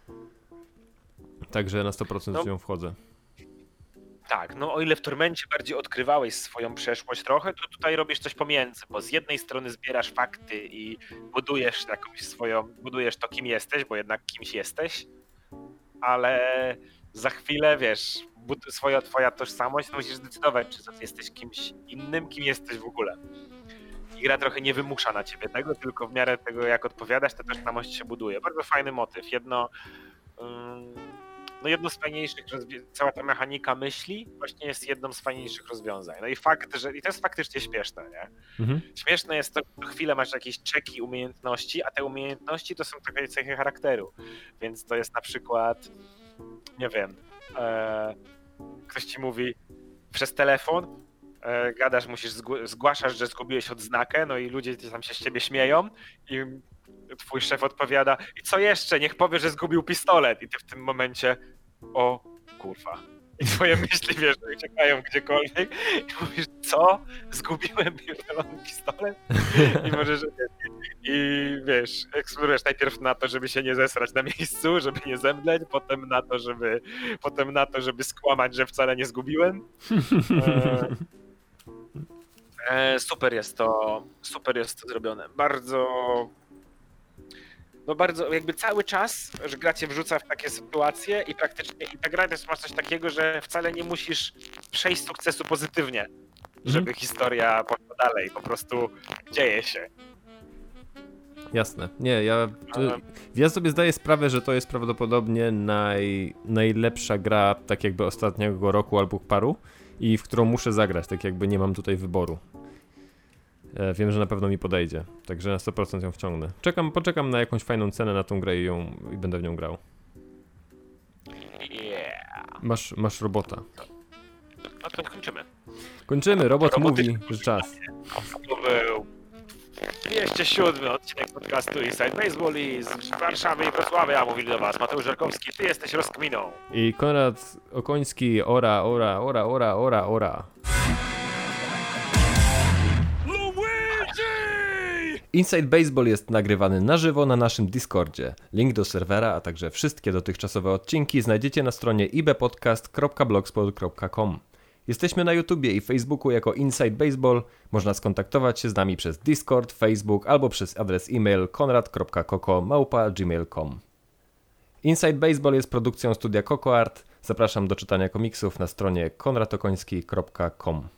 Także na sto procent No. w nią wchodzę. Tak, no o ile w Tormencie bardziej odkrywałeś swoją przeszłość trochę, to tutaj robisz coś pomiędzy, bo z jednej strony zbierasz fakty i budujesz jakąś swoją, budujesz to kim jesteś, bo jednak kimś jesteś, ale za chwilę, wiesz, bud- swoja twoja tożsamość, to musisz zdecydować, czy to jesteś kimś innym, kim jesteś w ogóle. I gra trochę nie wymusza na ciebie tego, tylko w miarę tego, jak odpowiadasz, ta tożsamość się buduje. Bardzo fajny motyw. Jedno... Ym... No jedno z fajniejszych, rozwi- cała ta mechanika myśli właśnie jest jedną z fajniejszych rozwiązań. No i fakt, że i to jest faktycznie śmieszne, nie? Mhm. Śmieszne jest to, że co chwilę masz jakieś czeki umiejętności, a te umiejętności to są takie cechy charakteru. Więc to jest na przykład, nie wiem, e, ktoś ci mówi przez telefon, e, gadasz, musisz zgł- zgłaszasz, że zgubiłeś odznakę, no i ludzie tam się z ciebie śmieją i twój szef odpowiada i co jeszcze, niech powie, że zgubił pistolet i ty w tym momencie o kurwa. I twoje myśli, wiesz, uciekają gdziekolwiek i mówisz, co? Zgubiłem zielony pistolet? I możesz, i wiesz, eksplorujesz najpierw na to, żeby się nie zesrać na miejscu, żeby nie zemdleć, potem na to, żeby potem na to, żeby skłamać, że wcale nie zgubiłem. E, e, super jest to, super jest to zrobione. Bardzo No bardzo, jakby cały czas, że gra cię wrzuca w takie sytuacje i praktycznie, i ta gra też ma coś takiego, że wcale nie musisz przejść sukcesu pozytywnie, żeby historia poszła dalej, po prostu dzieje się. Jasne. Nie, ja, ja sobie zdaję sprawę, że to jest prawdopodobnie naj, najlepsza gra tak jakby ostatniego roku albo paru i w którą muszę zagrać, tak jakby nie mam tutaj wyboru. Wiem, że na pewno mi podejdzie, także na sto procent ją wciągnę. Czekam, poczekam na jakąś fajną cenę na tą grę i, ją, i będę w nią grał. Yeah. Masz, masz robota. No to kończymy. Kończymy, robot Roboty- mówi, że czas. To był dwieście siódmy odcinek podcastu Inside Baseball i z Warszawy i Wrocławia mówili do was Mateusz Żarkowski, ty jesteś rozkminą. I Konrad Okoński, ora, ora, ora, ora, ora, ora. Inside Baseball jest nagrywany na żywo na naszym Discordzie. Link do serwera, a także wszystkie dotychczasowe odcinki znajdziecie na stronie ibepodcast kropka blogspot kropka com. Jesteśmy na YouTubie i Facebooku jako Inside Baseball. Można skontaktować się z nami przez Discord, Facebook albo przez adres e-mail konrad kropka koko małpa gmail kropka com. Inside Baseball jest produkcją studia CocoArt. Zapraszam do czytania komiksów na stronie konradokoński kropka com.